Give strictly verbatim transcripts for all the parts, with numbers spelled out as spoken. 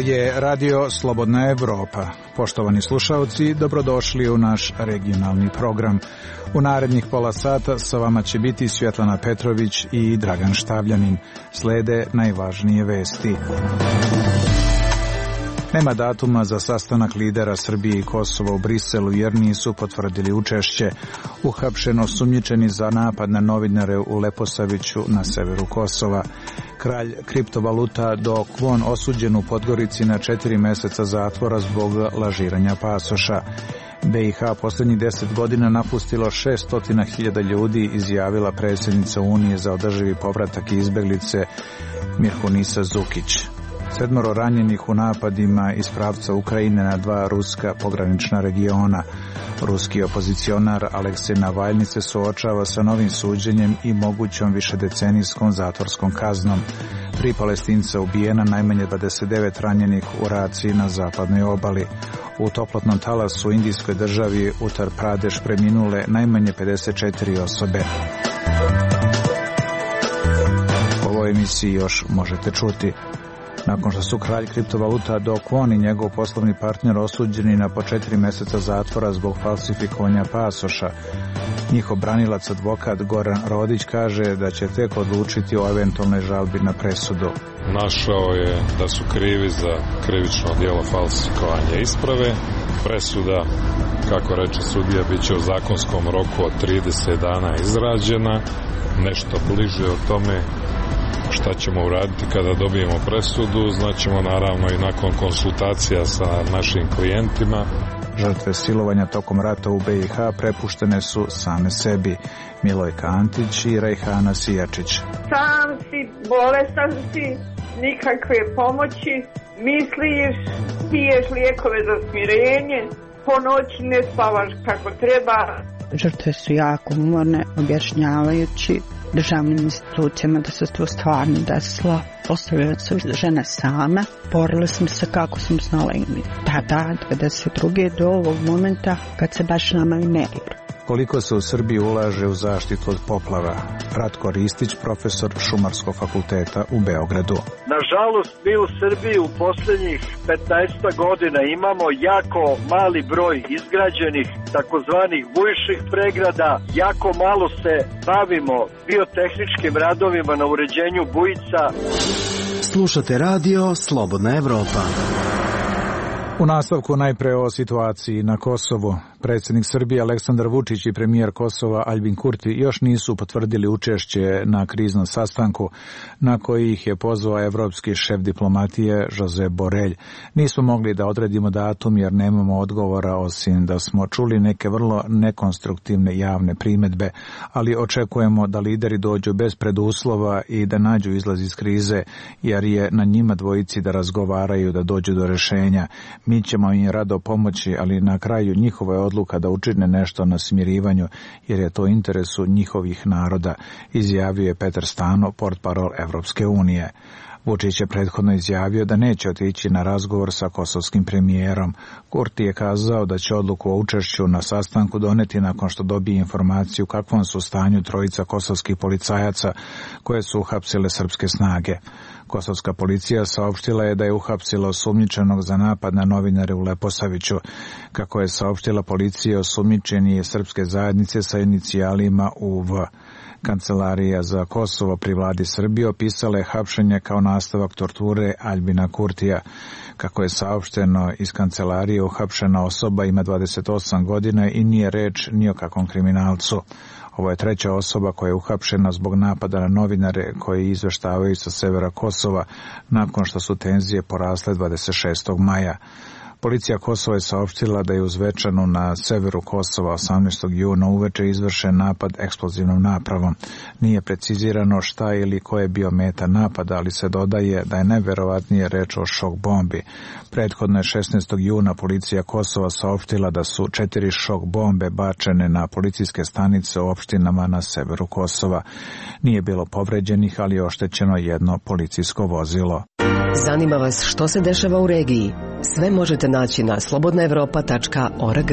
je Radio Slobodna Evropa. Poštovani slušalci, dobrodošli u naš regionalni program. U narednih pola sata sa vama će biti Svjetlana Petrović i Dragan Štavljanin. Slede najvažnije vesti. Nema datuma za sastanak lidera Srbije i Kosova u Briselu jer nisu potvrdili učešće. Uhapšen osumnjičeni za napad na novinare u Leposaviću na severu Kosova. Kralj kriptovaluta Do Kwon osuđen u Podgorici na četiri meseca zatvora zbog lažiranja pasoša. B i H posljednjih deset godina napustilo šessto hiljada ljudi, izjavila predsjednica Unije za održivi povratak i izbeglice Mirhunisa Zukić. Sedmoro ranjenih u napadima iz pravca Ukrajine na dva ruska pogranična regiona. Ruski opozicionar Aleksej Navalni se suočava sa novim suđenjem i mogućom višedecenijskom zatvorskom kaznom. Tri Palestinca ubijena, najmanje dvadeset devet ranjenih u raciji na zapadnoj obali. U toplotnom talasu u indijskoj državi Uttar Pradeš preminule najmanje pedeset četiri osobe. U ovoj emisiji još možete čuti: nakon što su kralj kriptovaluta Do Kwon i njegov poslovni partner osuđeni na po četiri meseca zatvora zbog falsifikovanja pasoša, njihov branilac advokat Goran Rodić kaže da će tek odlučiti o eventualnoj žalbi na presudu. Našao je da su krivi za krivično djelo falsifikovanja isprave. Presuda, kako reče sudija, bit će u zakonskom roku od trideset dana izrađena. Nešto bliže o tome šta ćemo uraditi kada dobijemo presudu, znaćemo naravno i nakon konsultacija sa našim klijentima. Žrtve silovanja tokom rata u B i H prepuštene su same sebi. Milojka Antić i Rejhana Sijačić. Sam si, bolestan si, nikakve pomoći, misliš, piješ lijekove za smirenje, po noći ne spavaš kako treba. Žrtve su jako umorne, objašnjavajući državnim institucijama da se to stvarno desilo. Ostavljaju se žene same. Borili smo se kako smo znali tada, devedeset druge do ovog momenta kad se baš nama i ne igra. Koliko se u Srbiji ulaže u zaštitu od poplava? Ratko Ristić, profesor Šumarskog fakulteta u Beogradu. Nažalost, mi u Srbiji u posljednjih petnaest godina imamo jako mali broj izgrađenih takozvanih bujišnih pregrada. Jako malo se bavimo biotehničkim radovima na uređenju bujica. Slušate radio Slobodna Evropa. U nastavku najpre o situaciji na Kosovu. Predsjednik Srbije Aleksandar Vučić i premijer Kosova Aljbin Kurti još nisu potvrdili učešće na kriznom sastanku na koji ih je pozvao evropski šef diplomatije Josep Borrell. Nismo mogli da odredimo datum jer nemamo odgovora, osim da smo čuli neke vrlo nekonstruktivne javne primjedbe, ali očekujemo da lideri dođu bez preduslova i da nađu izlaz iz krize, jer je na njima dvojici da razgovaraju, da dođu do rješenja. Mi ćemo im rado pomoći, ali na kraju njihova je odluka da učine nešto na smirivanju, jer je to u interesu njihovih naroda, izjavio je Petar Stano, portparol Evropske unije. Vučić je prethodno izjavio da neće otići na razgovor sa kosovskim premijerom. Kurti je kazao da će odluku o učešću na sastanku doneti nakon što dobije informaciju kakvom su stanju trojica kosovskih policajaca koje su uhapsile srpske snage. Kosovska policija saopštila je da je uhapsila osumnjičenog za napad na novinare u Leposaviću. Kako je saopštila policija, osumnjičeni je srpske zajednice sa inicijalima U V. Kancelarija za Kosovo pri vladi Srbije opisala je hapšenje kao nastavak torture Aljbina Kurtija. Kako je saopšteno iz kancelarije, uhapšena osoba ima dvadeset osam godina i nije reč ni o kakvom kriminalcu. Ovo je treća osoba koja je uhapšena zbog napada na novinare koji izveštavaju sa severa Kosova nakon što su tenzije porasle dvadeset šestog maja. Policija Kosova je saopštila da je u Zvečanu na severu Kosova osamnaestog juna uveče izvršen napad eksplozivnom napravom. Nije precizirano šta ili ko je bio meta napada, ali se dodaje da je najverovatnije reč o šok bombi. Prethodno je šesnaestog juna policija Kosova saopštila da su četiri šok bombe bačene na policijske stanice u opštinama na severu Kosova. Nije bilo povređenih, ali je oštećeno jedno policijsko vozilo. Zanima vas što se dešava u regiji? Sve možete naći na slobodna evropa tačka org.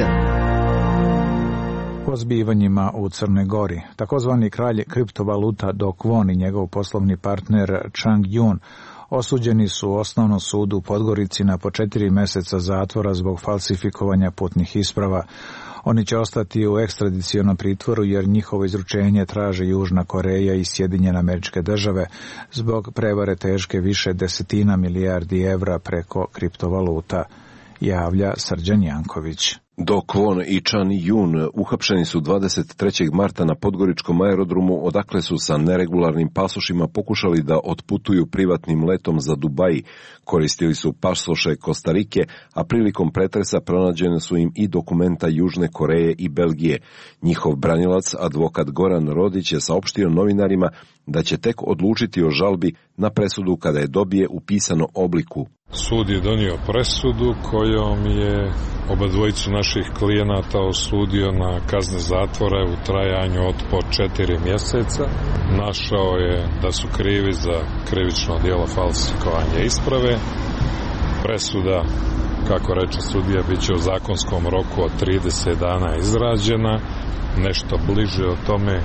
Po zbivanjima u Crnoj Gori, takozvani kralj kriptovaluta Do Kwon i njegov poslovni partner Chang Yun Osuđeni su u osnovnom sudu u Podgorici na po četiri meseca zatvora zbog falsifikovanja putnih isprava. Oni će ostati u ekstradicionom pritvoru jer njihovo izručenje traže Južna Koreja i Sjedinjene Američke Države zbog prevare teške više desetina milijardi evra preko kriptovaluta, javlja Srđan Janković. Do Kwon i Chan Yun uhapšeni su dvadeset trećeg marta na podgoričkom aerodromu, odakle su sa neregularnim pasošima pokušali da otputuju privatnim letom za Dubai. Koristili su pasoše Kostarike, a prilikom pretresa pronađene su im i dokumenta Južne Koreje i Belgije. Njihov branilac, advokat Goran Rodić, je saopštio novinarima da će tek odlučiti o žalbi na presudu kada je dobije u pisanom obliku. Sud je donio presudu kojom je oba dvojicu naših klijenata osudio na kazne zatvora u trajanju od po četiri mjeseca. Našao je da su krivi za krivično djelo falsifikovanja isprave. Presuda, kako reče sudija, bit će u zakonskom roku od trideset dana izrađena. Nešto bliže o tome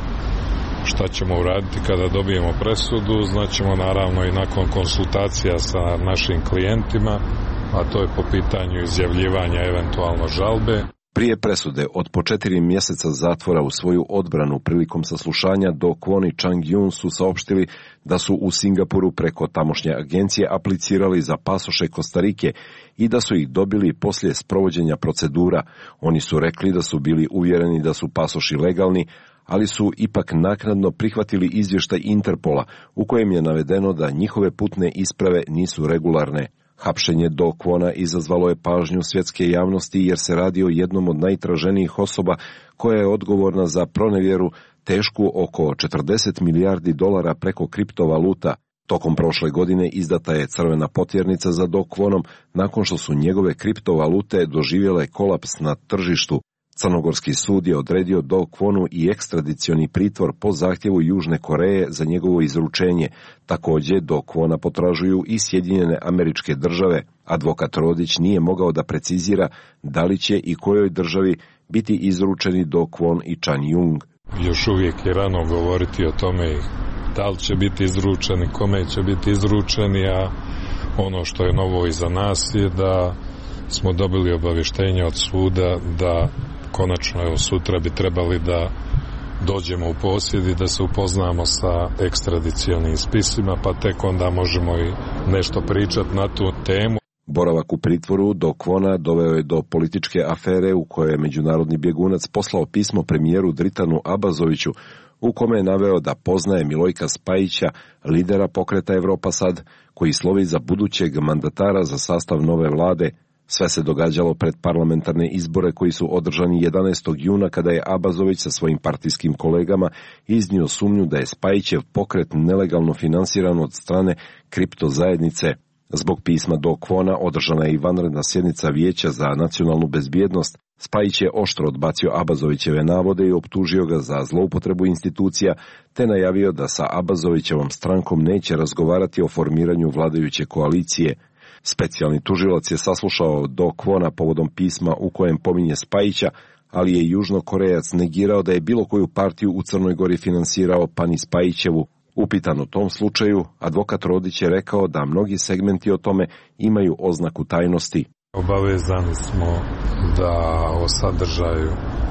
šta ćemo uraditi kada dobijemo presudu, znaćemo naravno i nakon konsultacija sa našim klijentima, a to je po pitanju izjavljivanja eventualno žalbe. Prije presude od po četiri mjeseca zatvora u svoju odbranu prilikom saslušanja Do Kwon i Chang Yun su saopštili da su u Singapuru preko tamošnje agencije aplicirali za pasoše Kostarike i da su ih dobili poslije sprovođenja procedura. Oni su rekli da su bili uvjereni da su pasoši legalni, ali su ipak naknadno prihvatili izvještaj Interpola u kojem je navedeno da njihove putne isprave nisu regularne. Hapšenje Do Kwona izazvalo je pažnju svjetske javnosti jer se radi o jednom od najtraženijih osoba koja je odgovorna za pronevjeru tešku oko četrdeset milijardi dolara preko kriptovaluta. Tokom prošle godine izdata je crvena potjernica za Do Kwonom nakon što su njegove kriptovalute doživjele kolaps na tržištu. Crnogorski sud je odredio Do Kwonu i ekstradicioni pritvor po zahtjevu Južne Koreje za njegovo izručenje. Također Do Kwona potražuju i Sjedinjene Američke Države. Advokat Rodić nije mogao da precizira da li će i kojoj državi biti izručeni Do Kwon i Chan Yun. Još uvijek je rano govoriti o tome da li će biti izručeni, kome će biti izručeni, a ono što je novo iza nas je da smo dobili obavještenje od suda da konačno, evo, sutra bi trebali da dođemo u posjed i da se upoznamo sa ekstradicionim spisima, pa tek onda možemo i nešto pričati na tu temu. Boravak u pritvoru Do Kwona doveo je do političke afere u kojoj je međunarodni bjegunac poslao pismo premijeru Dritanu Abazoviću u kome je naveo da poznaje Milojka Spajića, lidera pokreta Evropa Sad, koji slovi za budućeg mandatara za sastav nove vlade. Sve se događalo pred parlamentarne izbore koji su održani jedanaestog juna kada je Abazović sa svojim partijskim kolegama iznio sumnju da je Spajićev pokret nelegalno finansiran od strane kripto zajednice. Zbog pisma Do Kwona održana je i vanredna sjednica Vijeća za nacionalnu bezbjednost. Spajić je oštro odbacio Abazovićeve navode i optužio ga za zloupotrebu institucija, te najavio da sa Abazovićevom strankom neće razgovarati o formiranju vladajuće koalicije. Specijalni tužilac je saslušao Do Kwona povodom pisma u kojem pominje Spajića, ali je Južnokorejac negirao da je bilo koju partiju u Crnoj Gori finansirao pa ni Spajićevu. Upitan u tom slučaju, advokat Rodić je rekao da mnogi segmenti o tome imaju oznaku tajnosti. Obavezani smo da o sadržaju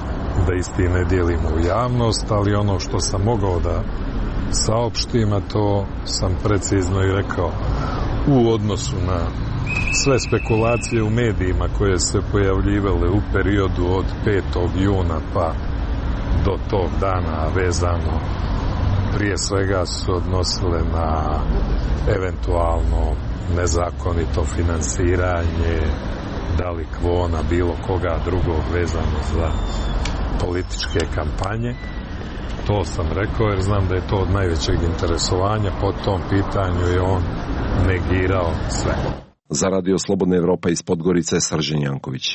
da isti ne dijelimo u javnost, ali ono što sam mogao da saopštim, a to sam precizno i rekao, u odnosu na sve spekulacije u medijima koje se pojavljivale u periodu od petog juna pa do tog dana, vezano prije svega su odnosile na eventualno nezakonito finansiranje, da li Kwona, bilo koga drugog vezano za političke kampanje. To sam rekao jer znam da je to od najvećeg interesovanja. Po tom pitanju je on negirao sve. Za Radio Slobodna Evropa iz Podgorice, Srđan Janković.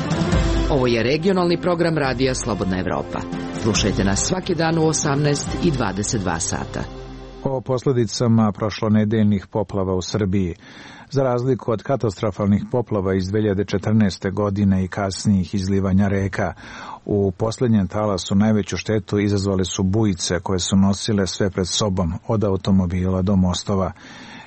Ovo je regionalni program Radija Slobodna Evropa. Slušajte nas svaki dan u osamnaest i dvadeset dva sata. O posljedicama prošlonedeljnih poplava u Srbiji. Za razliku od katastrofalnih poplava iz dve hiljade četrnaeste. godine i kasnijih izlivanja reka, u posljednjem talasu najveću štetu izazvale su bujice koje su nosile sve pred sobom, od automobila do mostova.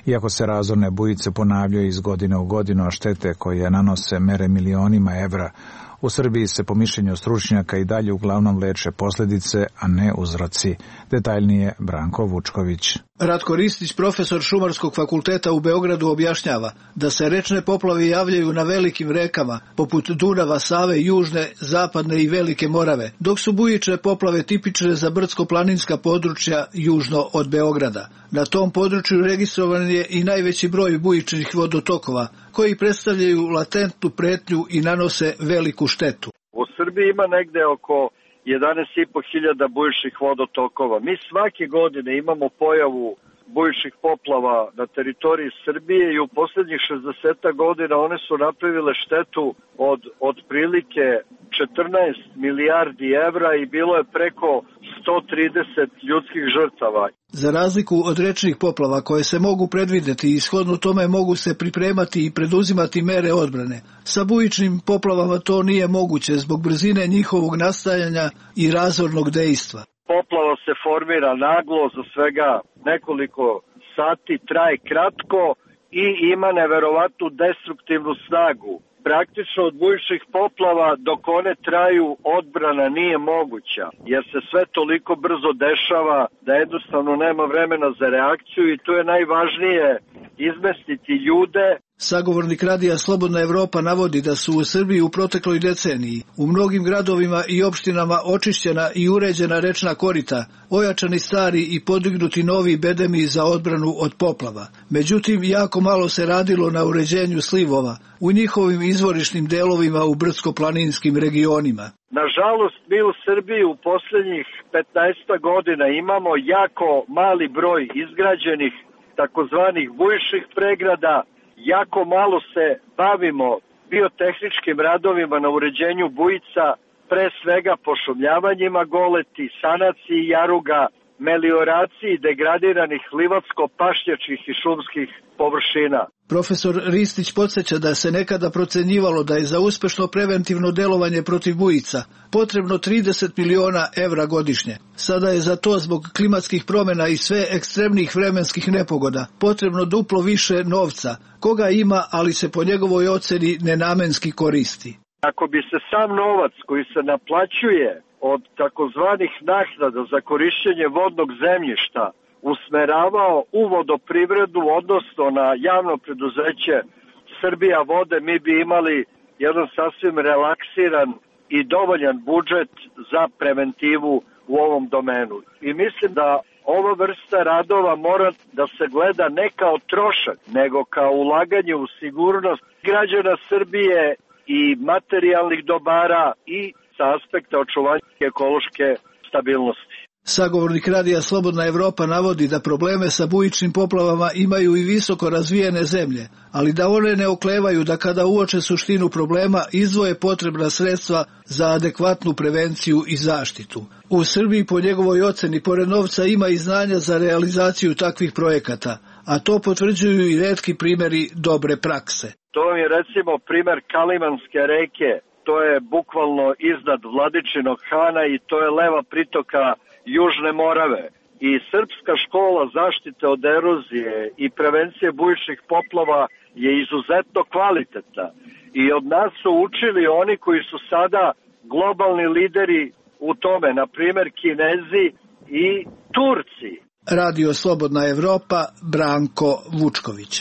Iako se razorne bujice ponavljaju iz godine u godinu, a štete koje nanose mere milionima evra, u Srbiji se po mišljenju stručnjaka i dalje uglavnom leče posljedice, a ne uzroci. Detaljnije Branko Vučković. Ratko Ristić, profesor Šumarskog fakulteta u Beogradu, objašnjava da se rečne poplave javljaju na velikim rekama, poput Dunava, Save, Južne, Zapadne i Velike Morave, dok su bujične poplave tipične za brdsko-planinska područja južno od Beograda. Na tom području registrovan je i najveći broj bujičnih vodotokova, koji predstavljaju latentnu pretnju i nanose veliku štetu. U Srbiji ima negde oko jedanaest i po hiljada bujičnih vodotokova. Mi svake godine imamo pojavu bujičnih poplava na teritoriji Srbije i u posljednjih šezdeset godina one su napravile štetu od otprilike četrnaest milijardi evra i bilo je preko sto trideset ljudskih žrtava. Za razliku od rečnih poplava koje se mogu predvideti i shodno tome mogu se pripremati i preduzimati mere odbrane, sa bujičnim poplavama to nije moguće zbog brzine njihovog nastajanja i razornog dejstva. Poplava se formira naglo, za svega nekoliko sati, traje kratko i ima neverovatnu destruktivnu snagu. Praktično od bujičnih poplava dok one traju odbrana nije moguća, jer se sve toliko brzo dešava da jednostavno nema vremena za reakciju i tu je najvažnije izmestiti ljude. Sagovornik radija Slobodna Evropa navodi da su u Srbiji u protekloj deceniji u mnogim gradovima i opštinama očišćena i uređena rečna korita, ojačani stari i podignuti novi bedemi za odbranu od poplava. Međutim, jako malo se radilo na uređenju slivova u njihovim izvorišnim delovima u brdsko-planinskim regionima. Nažalost, mi u Srbiji u posljednjih petnaest godina imamo jako mali broj izgrađenih takozvanih bujičnih pregrada. Jako malo se bavimo biotehničkim radovima na uređenju bujica, pre svega pošumljavanjima goleti, sanaciji jaruga, melioraciji degradiranih livatsko-pašnjačkih i šumskih površina. Profesor Ristić podsjeća da se nekada procenjivalo da je za uspešno preventivno delovanje protiv bujica potrebno trideset miliona evra godišnje. Sada je za to zbog klimatskih promjena i sve ekstremnih vremenskih nepogoda potrebno duplo više novca, koga ima, ali se po njegovoj oceni nenamenski koristi. Ako bi se sam novac koji se naplaćuje od takozvanih naknada za korišćenje vodnog zemljišta usmeravao u vodoprivredu, odnosno na javno preduzeće Srbija vode, mi bi imali jedan sasvim relaksiran i dovoljan budžet za preventivu u ovom domenu. I mislim da ova vrsta radova mora da se gleda ne kao trošak, nego kao ulaganje u sigurnost građana Srbije i materijalnih dobara i sa aspekta očuvanja ekološke stabilnosti. Sagovornik radija Slobodna Evropa navodi da probleme sa bujičnim poplavama imaju i visoko razvijene zemlje, ali da one ne oklevaju da kada uoče suštinu problema izdvoje potrebna sredstva za adekvatnu prevenciju i zaštitu. U Srbiji po njegovoj oceni pored novca ima i znanja za realizaciju takvih projekata, a to potvrđuju i retki primjeri dobre prakse. To je recimo primer Kalimanske reke, to je bukvalno iznad Vladičinog Hana i to je leva pritoka Južne Morave. I Srpska škola zaštite od erozije i prevencije bujičnih poplava je izuzetno kvalitetna. I od nas su učili oni koji su sada globalni lideri u tome, na primjer Kinezi i Turci. Radio Slobodna Evropa, Branko Vučković.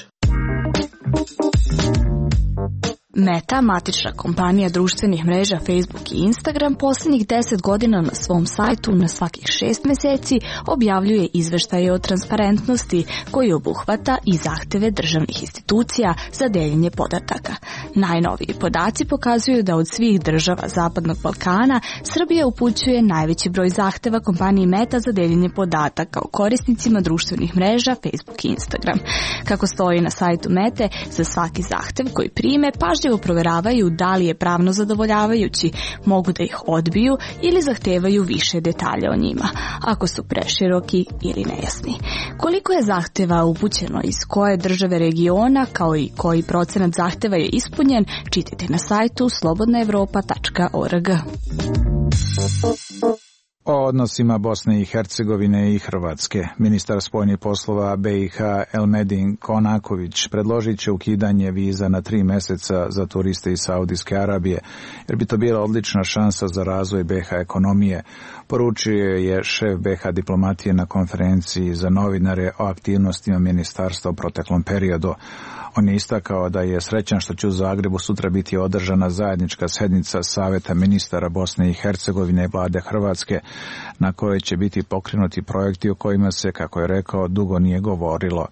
Meta, matična kompanija društvenih mreža Facebook i Instagram, posljednjih deset godina na svom sajtu na svakih šest mjeseci objavljuje izveštaje o transparentnosti koji obuhvata i zahteve državnih institucija za deljenje podataka. Najnoviji podaci pokazuju da od svih država Zapadnog Balkana Srbija upućuje najveći broj zahteva kompaniji Meta za deljenje podataka o korisnicima društvenih mreža Facebook i Instagram. Kako stoji na sajtu Mete, za svaki zahtev koji prime pažljivo proveravaju da li je pravno zadovoljavajući, mogu da ih odbiju ili zahtevaju više detalja o njima, ako su preširoki ili nejasni. Koliko je zahteva upućeno iz koje države regiona, kao i koji procenat zahteva je ispunjen, čitajte na sajtu slobodna evropa tačka org. O odnosima Bosne i Hercegovine i Hrvatske. Ministar spoljnih poslova B i H Elmedin Konaković predložit će ukidanje viza na tri meseca za turiste iz Saudijske Arabije, jer bi to bila odlična šansa za razvoj B i H ekonomije, poručio je šef B i H diplomatije na konferenciji za novinare o aktivnostima ministarstva u proteklom periodu. On je istakao da je srećan što će u Zagrebu sutra biti održana zajednička sjednica Saveta ministara Bosne i Hercegovine i vlade Hrvatske, na kojoj će biti pokrenuti projekti o kojima se, kako je rekao, dugo nije govorilo.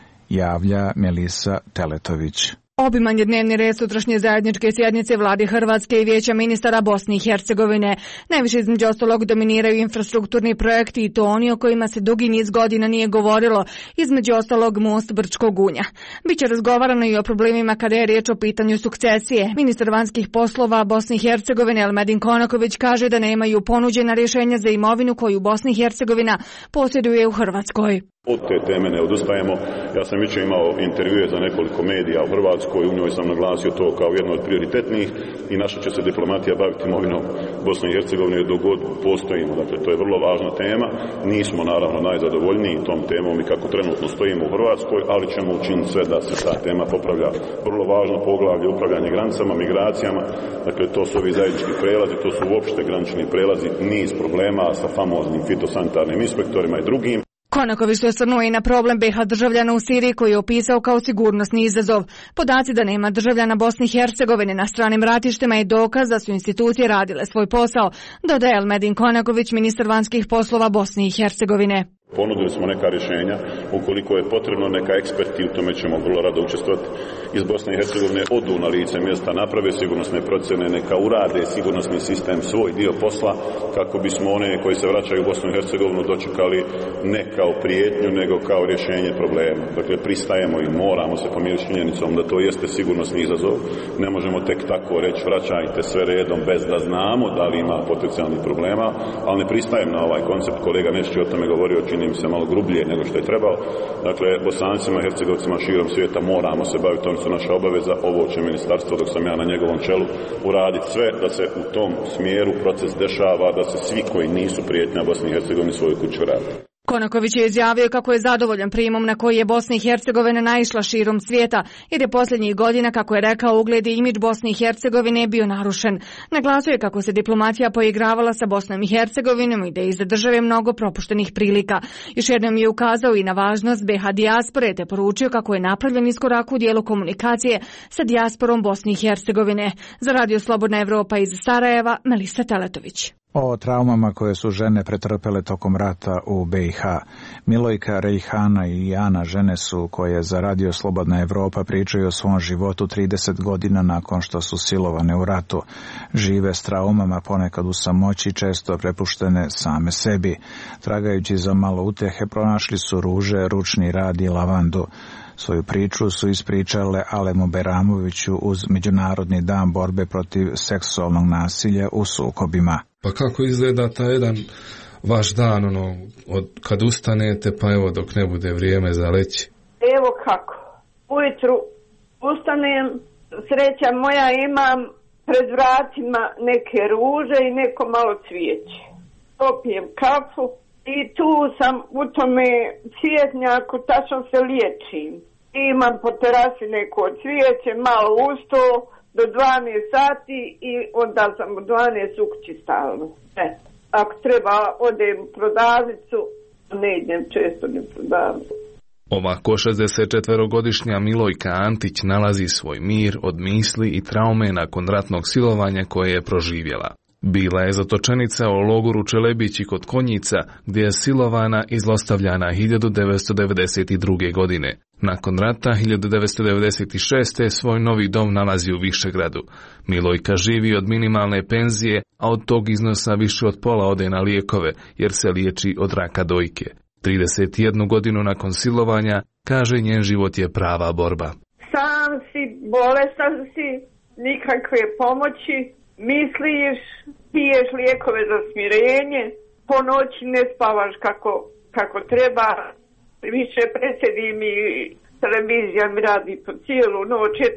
Javlja Melisa Teletović. Obiman je dnevni red sutrašnje zajedničke sjednice vlade Hrvatske i vijeća ministara Bosne i Hercegovine. Najviše između ostalog dominiraju infrastrukturni projekti i to oni o kojima se dugi niz godina nije govorilo, između ostalog most Brčkog Gunja. Biće razgovarano i o problemima kada je riječ o pitanju sukcesije. Ministar vanjskih poslova Bosne i Hercegovine Elmedin Konaković kaže da nemaju ponuđena rješenja za imovinu koju Bosna i Hercegovina posjeduje u Hrvatskoj. Od te teme ne odustajemo. Ja sam jučer imao intervjue za nekoliko medija u Hrvatskoj, u njoj sam naglasio to kao jedno od prioritetnih i naša će se diplomatija baviti imovinom Bosne i Hercegovine dok god postojimo. Dakle, to je vrlo važna tema. Nismo naravno najzadovoljniji tom temom i kako trenutno stojimo u Hrvatskoj, ali ćemo učiniti sve da se ta tema popravlja. Vrlo važno poglavlje upravljanje granicama, migracijama. Dakle, to su ovi zajednički prelazi, to su uopšte granični prelazi, niz problema sa famoznim fitosanitarnim inspektorima i drugim. Konaković se osvrnuo i na problem B i H državljana u Siriji koji je opisao kao sigurnosni izazov. Podaci da nema državljana Bosne i Hercegovine na stranim ratištima je dokaz da su institucije radile svoj posao, dodaje Elmedin Konaković, ministar vanjskih poslova Bosne i Hercegovine. Ponudili smo neka rješenja, ukoliko je potrebno neka eksperti, u tome ćemo vrlo rado učestvovati, iz Bosne i Hercegovine odu na lice mjesta, naprave sigurnosne procjene, neka urade sigurnosni sistem svoj dio posla, kako bismo one koji se vraćaju u Bosnu i Hercegovinu dočekali ne kao prijetnju, nego kao rješenje problema. Dakle, pristajemo i moramo se pomiriti s činjenicom da to jeste sigurnosni izazov. Ne možemo tek tako reći vraćajte sve redom bez da znamo da li ima potencijalnih problema, ali ne pristajem na ovaj koncept. Kolega Nešić je o tome govorio, čini mi se malo grublje nego što je trebao. Dakle, Bosancima i Hercegovcima širom svijeta moramo se baviti, to su naša obaveza. Ovo će ministarstvo, dok sam ja na njegovom čelu, uraditi sve da se u tom smjeru proces dešava, da se svi koji nisu prijetnja Bosni i Hercegovini svoju kuću vrate. Konaković je izjavio kako je zadovoljan primom na koji je Bosna i Hercegovina naišla širom svijeta, jer je posljednjih godina, kako je rekao, ugled i imidž Bosne i Hercegovine bio narušen. Naglasio je kako se diplomatija poigravala sa Bosnom i Hercegovinom i da je iza države mnogo propuštenih prilika. Još jednom je ukazao i na važnost B i H dijaspore, te poručio kako je napravljen iskorak u dijelu komunikacije sa dijasporom Bosne i Hercegovine. Za Radio Slobodna Evropa iz Sarajeva, Melisa Teletović. O traumama koje su žene pretrpele tokom rata u B i H. Milojka, Rejhana i Ana žene su koje za Radio Slobodna Evropa pričaju o svom životu trideset godina nakon što su silovane u ratu. Žive s traumama, ponekad u samoći, često prepuštene same sebi. Tragajući za malo utehe, pronašli su ruže, ručni rad i lavandu. Svoju priču su ispričale Alemu Beramoviću uz Međunarodni dan borbe protiv seksualnog nasilja u sukobima. Pa kako izgleda taj jedan vaš dan, ono, od kad ustanete pa evo dok ne bude vrijeme za leći? Evo kako. Ujutru ustanem, sreća moja, imam pred vratima neke ruže i neko malo cvijeće. Popijem kafu i tu sam u tome cvjetnjaku, tačno se liječim. Imam po terasi neko cvijeće, malo usto, do dvanaest sati i onda sam u dvanaest u kući stalno. E, ako treba odem u prodavnicu, ne idem često ni prodavnicu. Ovako šezdesetčetverogodišnja Milojka Antić nalazi svoj mir od misli i traume nakon ratnog silovanja koje je proživjela. Bila je zatočenica u logoru Čelebići kod Konjica, gdje je silovana i zlostavljana hiljadu devetsto devedeset druge. godine. Nakon rata hiljadu devetsto devedeset šeste. svoj novi dom nalazi u Višegradu. Milojka živi od minimalne penzije, a od tog iznosa više od pola ode na lijekove, jer se liječi od raka dojke. trideset jednu godinu nakon silovanja, kaže, njen život je prava borba. Sam si, bolestan si, nikakve pomoći, misliš, piješ lijekove za smirenje, po noći ne spavaš kako, kako treba, više predsjedim i televizija mi radi po cijelu noć, eto.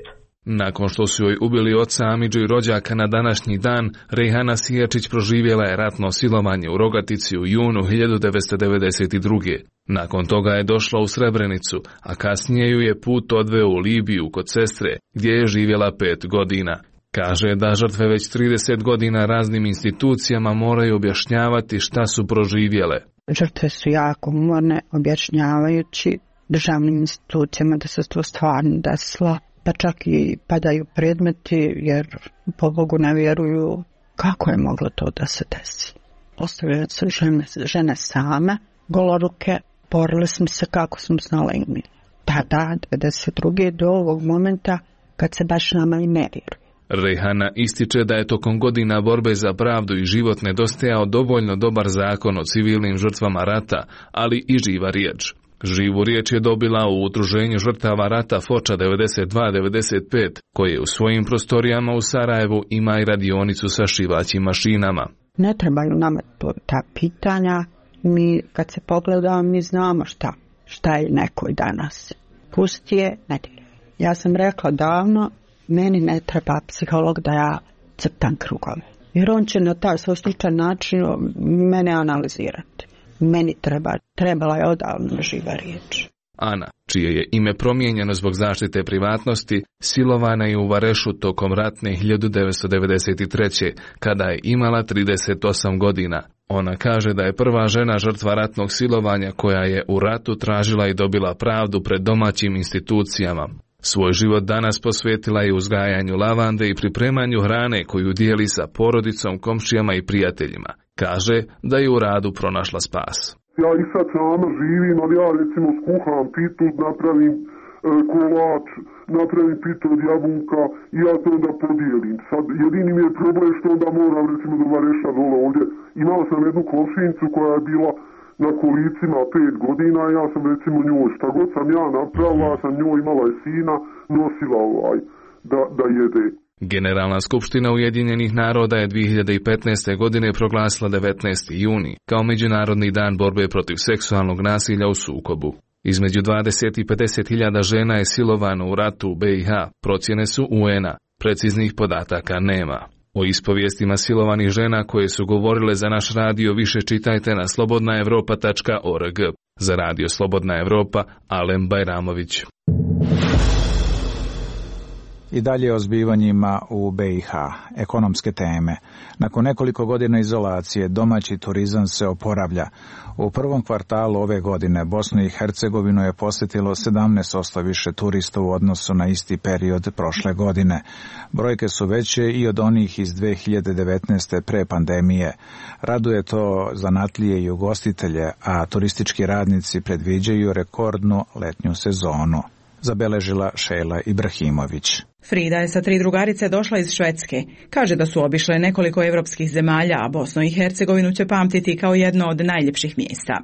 Nakon što su joj ubili oca, amidžu i rođaka na današnji dan, Rejhana Sijačić proživjela je ratno silovanje u Rogatici u junu hiljadu devetsto devedeset druge. Nakon toga je došla u Srebrenicu, a kasnije ju je put odveo u Libiju kod sestre, gdje je živjela pet godina. Kaže da žrtve već trideset godina raznim institucijama moraju objašnjavati šta su proživjele. Žrtve su jako umorne objašnjavajući državnim institucijama da se to stvarno desilo, pa čak i padaju predmeti jer po Bogu ne vjeruju kako je moglo to da se desi. Ostavljaju se žene, žene same, goloruke, borili smo se kako smo znali imi. Tada, devedeset druge do ovog momenta kad se baš nama i meriju. Rejhana ističe da je tokom godina borbe za pravdu i život nedostajao dovoljno dobar zakon o civilnim žrtvama rata, ali i živa riječ. Živu riječ je dobila u Udruženju žrtava rata Foča devedeset dva devedeset pet, koje u svojim prostorijama u Sarajevu ima i radionicu sa šivaćim mašinama. Ne trebaju nama to, ta pitanja, mi kad se pogledamo mi znamo šta, šta je nekoj danas. Pusti je, ne diraj. Ja sam rekla davno, meni ne treba psiholog da ja crtam krugove. Jer on će na taj svoj sličan način mene analizirati. Meni treba, trebala je odavno živa riječ. Ana, čije je ime promijenjeno zbog zaštite privatnosti, silovana je u Varešu tokom ratne hiljadu devetsto devedeset treće. kada je imala trideset osam godina. Ona kaže da je prva žena žrtva ratnog silovanja koja je u ratu tražila i dobila pravdu pred domaćim institucijama. Svoj život danas posvetila je uzgajanju lavande i pripremanju hrane koju dijeli sa porodicom, komšijama i prijateljima. Kaže da je u radu pronašla spas. Ja i sad sama živim, ali ja recimo skuham pitu, napravim e, kolač, napravim pitu od jabuka i ja to onda podijelim. Sad jedini mi je problem što onda moram recimo do Vareša dole ovdje. Imao sam jednu komšinicu koja je bila na kolicima pet godina, ja sam recimo njoj, šta god sam ja napravila, sam njoj imala je sina, nosila ovaj, da, da jede. Generalna skupština Ujedinjenih naroda je dvije hiljade petnaeste. godine proglasila devetnaesti juni kao Međunarodni dan borbe protiv seksualnog nasilja u sukobu. Između dvadeset i pedeset hiljada žena je silovano u ratu u B i H, procjene su U N-a, preciznih podataka nema. O ispovijestima silovanih žena koje su govorile za naš radio više čitajte na slobodna evropa tačka org. Za radio Slobodna Evropa, Alem Bajramović. I dalje o zbivanjima u B i H. Ekonomske teme. Nakon nekoliko godina izolacije, domaći turizam se oporavlja. U prvom kvartalu ove godine Bosnu i Hercegovinu je posjetilo sedamnaest posto više turista u odnosu na isti period prošle godine. Brojke su veće i od onih iz dvije hiljade devetnaeste. pre pandemije. Raduje to zanatlije i ugostitelje, a turistički radnici predviđaju rekordnu letnju sezonu. Zabeležila Šejla Ibrahimović. Frida je sa tri drugarice došla iz Švedske. Kaže da su obišle nekoliko evropskih zemalja, a Bosnu i Hercegovinu će pamtiti kao jedno od najljepših mjesta.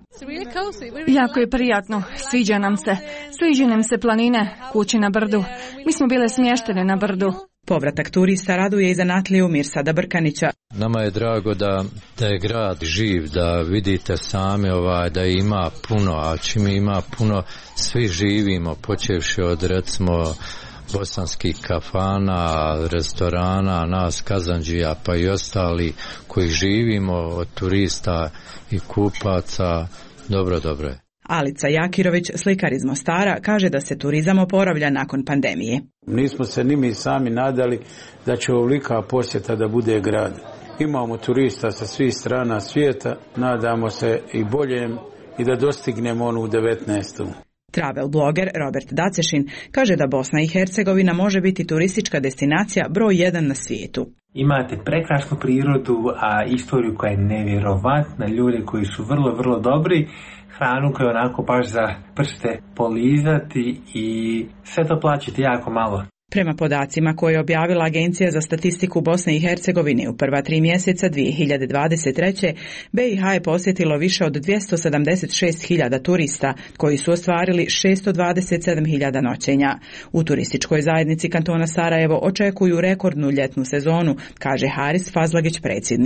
Jako je prijatno, sviđa nam se. Sviđa nam se planine, kuće na brdu. Mi smo bile smještene na brdu. Povratak turista raduje i zanatliju Mirsada Brkanića. Nama je drago da, da je grad živ, da vidite sami ovaj, da ima puno, a čim ima puno, svi živimo, počevši od recimo bosanskih kafana, restorana, nas kazandžija pa i ostali koji živimo od turista i kupaca, dobro, dobro je. Alica Jakirović, slikar iz Mostara, kaže da se turizam oporavlja nakon pandemije. Nismo se ni mi sami nadali da će ovolika posjeta da bude grad. Imamo turista sa svih strana svijeta, nadamo se i boljem i da dostignemo onu u devetnaestu. Travel bloger Robert Dacešin kaže da Bosna i Hercegovina može biti turistička destinacija broj jedan na svijetu. Imate prekrasnu prirodu, a istoriju koja je nevjerovatna, ljude koji su vrlo, vrlo dobri, hranu koju onako baš za prste polizati i sve to plaćate jako malo. Prema podacima koje je objavila Agencija za statistiku Bosne i Hercegovine u prva tri mjeseca dvije hiljade dvadeset treće. B i H je posjetilo više od dvjesto sedamdeset šest hiljada turista koji su ostvarili šesto dvadeset sedam hiljada noćenja. U turističkoj zajednici kantona Sarajevo očekuju rekordnu ljetnu sezonu, kaže Haris Fazlagić, predsjednik.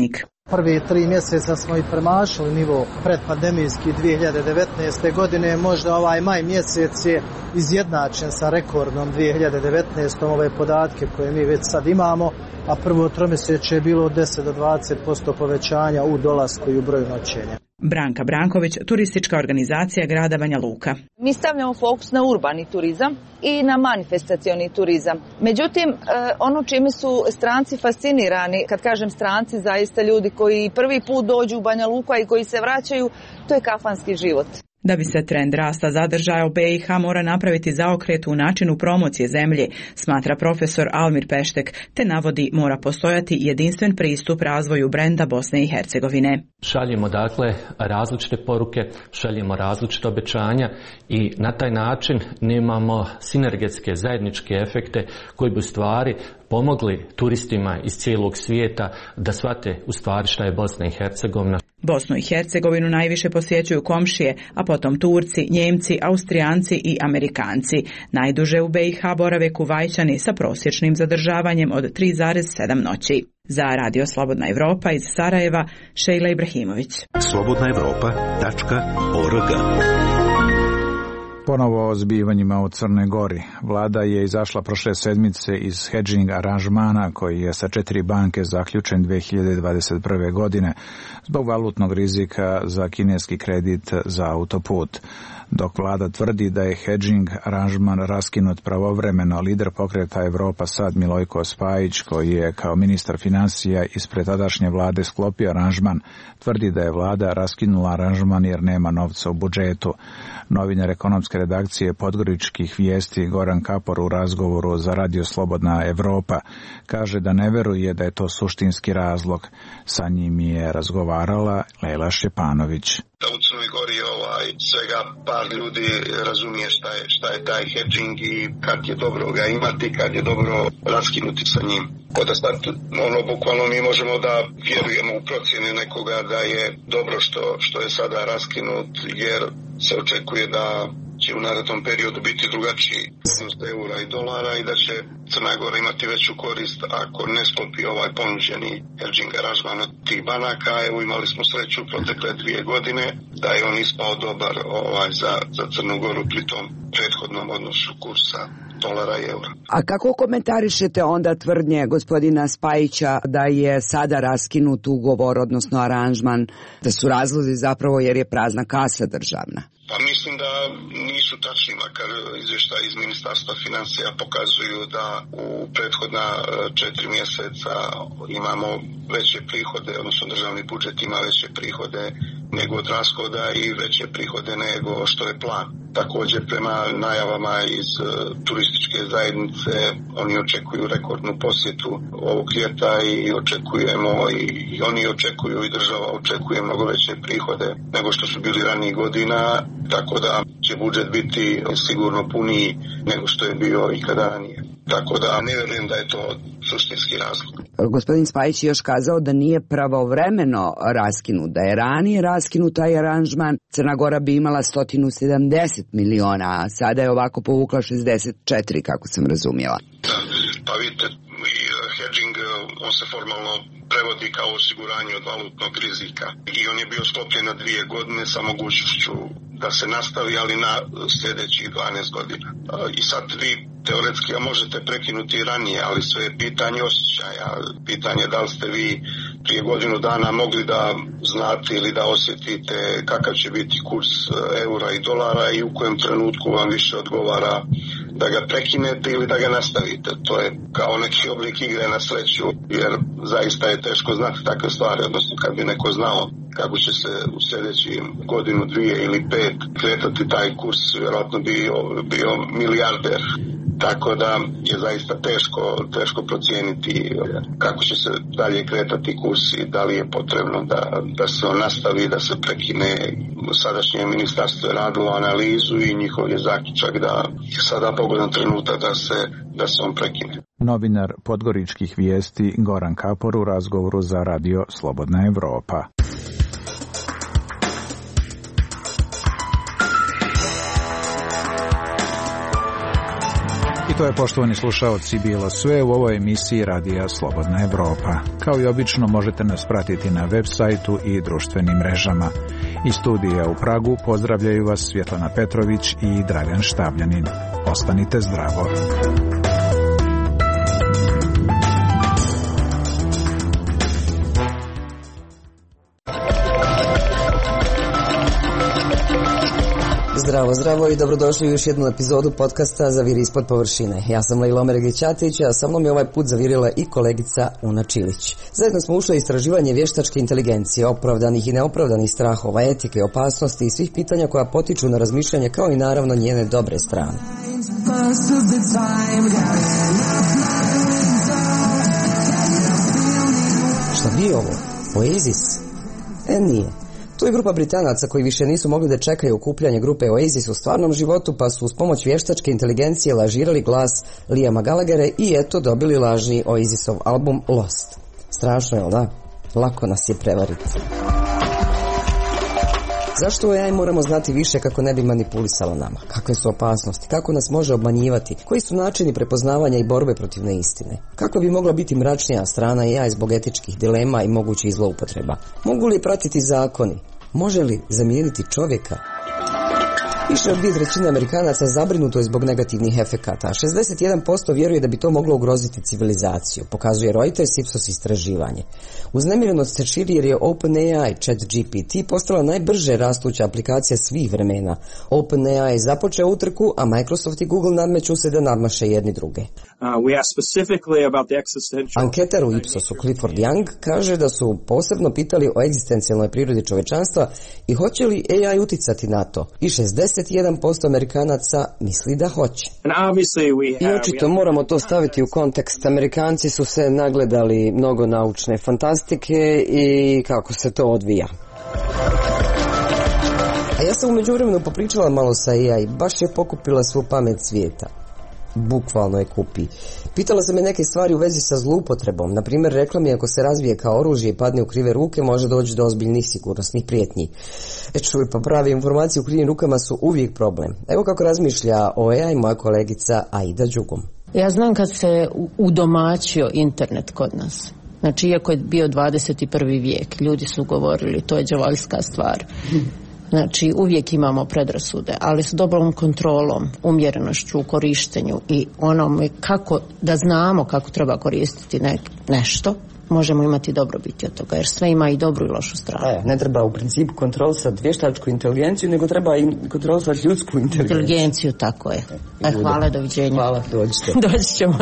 Prvi tri mjeseca smo i premašili nivo predpandemijski dvije hiljade devetnaeste. godine. Možda ovaj maj mjesec je izjednačen sa rekordnom dvije hiljade devetnaeste. ove podatke koje mi već sad imamo, a prvo tromjesečje je bilo od deset do dvadeset posto povećanja u dolasku i u broju noćenja. Branka Branković, turistička organizacija grada Banja Luka. Mi stavljamo fokus na urbani turizam i na manifestacioni turizam. Međutim, ono čime su stranci fascinirani, kad kažem stranci, zaista ljudi koji prvi put dođu u Banja Luku i koji se vraćaju, to je kafanski život. Da bi se trend rasta zadržao, B i H mora napraviti zaokret u načinu promocije zemlje, smatra profesor Almir Peštek, te navodi mora postojati jedinstven pristup razvoju brenda Bosne i Hercegovine. Šaljemo dakle različite poruke, šaljemo različite obećanja i na taj način nemamo sinergetske zajedničke efekte koji bi u stvari pomogli turistima iz cijelog svijeta da shvate u stvari šta je Bosna i Hercegovina. Bosnu i Hercegovinu najviše posjećuju komšije, a potom Turci, Njemci, Austrijanci i Amerikanci. Najduže u B i H borave Kuvajčani sa prosječnim zadržavanjem od tri zarez sedam noći. Za Radio Slobodna Evropa iz Sarajeva, Šejla Ibrahimović. slobodna evropa tačka org. Ponovo o zbivanjima u Crnoj Gori. Vlada je izašla prošle sedmice iz hedžing aranžmana koji je sa četiri banke zaključen dvije hiljade dvadeset prve. godine zbog valutnog rizika za kineski kredit za autoput. Dok vlada tvrdi da je hedžing aranžman raskinut pravovremeno, lider pokreta Evropa Sad Milojko Spajić, koji je kao ministar financija ispred tadašnje vlade sklopio aranžman, tvrdi da je vlada raskinula aranžman jer nema novca u budžetu. Novinar ekonomske redakcije Podgoričkih vijesti Goran Kapor u razgovoru za Radio Slobodna Evropa kaže da ne veruje da je to suštinski razlog. Sa njim je razgovarala Lejla Šćepanović. Da u Crnoj Gori ovaj, svega par ljudi razumije šta je, šta je taj hedžing i kad je dobro ga imati, kad je dobro raskinuti sa njim. Kada sad, ono, bukvalno mi možemo da vjerujemo u procjene nekoga da je dobro što, što je sada raskinut, jer se očekuje da će u narednom periodu biti drugačiji odnos eura i dolara i da će Crna Gora imati veću korist ako ne sklopi ovaj ponuđeni hedžing aranžman od tih banaka. Evo, imali smo sreću protekle dvije godine da je on ispao dobar ovaj, za, za Crnu Goru pri tom prethodnom odnosu kursa dolara i eura. A kako komentarišete onda tvrdnje gospodina Spajića da je sada raskinut ugovor, odnosno aranžman, da su razlozi zapravo jer je prazna kasa državna? Pa mislim da nisu tačni, makar izvještaj iz Ministarstva financija pokazuju da u prethodna četiri mjeseca imamo veće prihode, odnosno državni budžet ima veće prihode nego od rashoda i veće prihode nego što je plan. Također prema najavama iz turističke zajednice oni očekuju rekordnu posjetu ovog ljeta i očekujemo i oni očekuju i država očekuje mnogo veće prihode nego što su bili ranijih godina, tako da će budžet biti sigurno puniji nego što je bio ikada ranije. Tako da ne vjerujem da je to suštinski razlog. Gospodin Spajić je još kazao da nije pravovremeno raskinut, da je ranije raskinut taj aranžman. Crna Gora bi imala sto sedamdeset miliona, a sada je ovako povukla šezdeset četiri, kako sam razumjela. Da, pa vidite, hedžing, on se formalno prevodi kao osiguranje od valutnog rizika i on je bio sklopljen na dvije godine sa mogućnošću da se nastavi, ali na sljedećih dvanaest godina. I sad vi teoretski možete prekinuti ranije, ali sve je pitanje osjećaja. Pitanje da li ste vi prije godinu dana mogli da znate ili da osjetite kakav će biti kurs eura i dolara i u kojem trenutku vam više odgovara da ga prekinete ili da ga nastavite. To je kao neki oblik igre na sreću, jer zaista je teško znati takve stvari, odnosno kad bi neko znao kako će se u sljedeći godinu, dvije ili pet kretati taj kurs, vjerojatno bi bio, bio milijarder. Tako da je zaista teško, teško procijeniti kako će se dalje kretati kurs i da li je potrebno da, da se on nastavi, da se prekine. Sadašnje ministarstvo je radilo analizu i njihov je zaključak da je sada pogodan trenutak da se, da se on prekine. Novinar Podgoričkih vijesti Goran Kapor u razgovoru za Radio Slobodna Evropa. I to je, poštovani slušaoci, bilo sve u ovoj emisiji Radija Slobodna Evropa. Kao i obično možete nas pratiti na web sajtu i društvenim mrežama. Iz studija u Pragu pozdravljaju vas Svjetlana Petrović i Dragan Štavljanin. Ostanite zdravo. Zdravo, zdravo i dobrodošli u još jednu epizodu podcasta Zaviri ispod površine. Ja sam Lejla Omeregić-Ćatić, a sa mnom je ovaj put zavirila i kolegica Una Čilić. Zajedno smo ušli u istraživanje vještačke inteligencije, opravdanih i neopravdanih strahova, etike, opasnosti i svih pitanja koja potiču na razmišljanje, kao i naravno njene dobre strane. Šta bi ovo? Oasis? E, nije. To je grupa Britanaca koji više nisu mogli da čekaju okupljanje grupe Oasis u stvarnom životu, pa su uz pomoć vještačke inteligencije lažirali glas Liama Gallaghera i eto dobili lažni Oasisov album Lost. Strašno je, da? Lako nas je prevariti. Zašto o A I moramo znati više kako ne bi manipulisalo nama? Kakve su opasnosti? Kako nas može obmanjivati? Koji su načini prepoznavanja i borbe protiv neistine? Kako bi mogla biti mračnija strana A I zbog etičkih dilema i mogućih zloupotreba? Mogu li pratiti zakoni? Može li zamijeniti čovjeka? Više od dvije trećine Amerikanaca zabrinuto je zbog negativnih efekata, a šezdeset jedan posto vjeruje da bi to moglo ugroziti civilizaciju, pokazuje Reuters Ipsos istraživanje. Uznemirenost se širi jer je OpenAI ChatGPT postala najbrže rastuća aplikacija svih vremena. OpenAI je započeo utrku, a Microsoft i Google nadmeću se da nadmaše jedni druge. Anketar u Ipsosu Clifford Young kaže da su posebno pitali o egzistencijalnoj prirodi čovečanstva i hoće li A I uticati na to. I šezdeset jedan posto Amerikanaca misli da hoće. I očito moramo to staviti u kontekst. Amerikanci su se nagledali mnogo naučne fantastike i kako se to odvija. A ja sam u međuvremenu popričala malo sa A I, baš je pokupila svu pamet svijeta. Bukvalno je kupi. Pitala sam je neke stvari u vezi sa zloupotrebom. Na primjer, rekla mi ako se razvije kao oružje i padne u krive ruke, može doći do ozbiljnih sigurnosnih prijetnji. E čuj, pa prave informacije u krivim rukama su uvijek problem. Evo kako razmišlja o A I moja kolegica Aida Đugum. Ja znam kad se udomaćio internet kod nas. Znači, iako je bio dvadeset prvi vijek, ljudi su govorili to je đavoljska stvar. Znači, uvijek imamo predrasude, ali s dobrom kontrolom, umjerenošću u korištenju i onome kako da znamo kako treba koristiti ne, nešto, možemo imati dobrobiti od toga, jer sve ima i dobru i lošu stranu. E, ne treba u principu kontrolisati vještačku inteligenciju, nego treba i kontrolisati ljudsku inteligenciju. Inteligenciju, tako je. E, hvala, doviđenja. Hvala, dođite. Doći ćemo.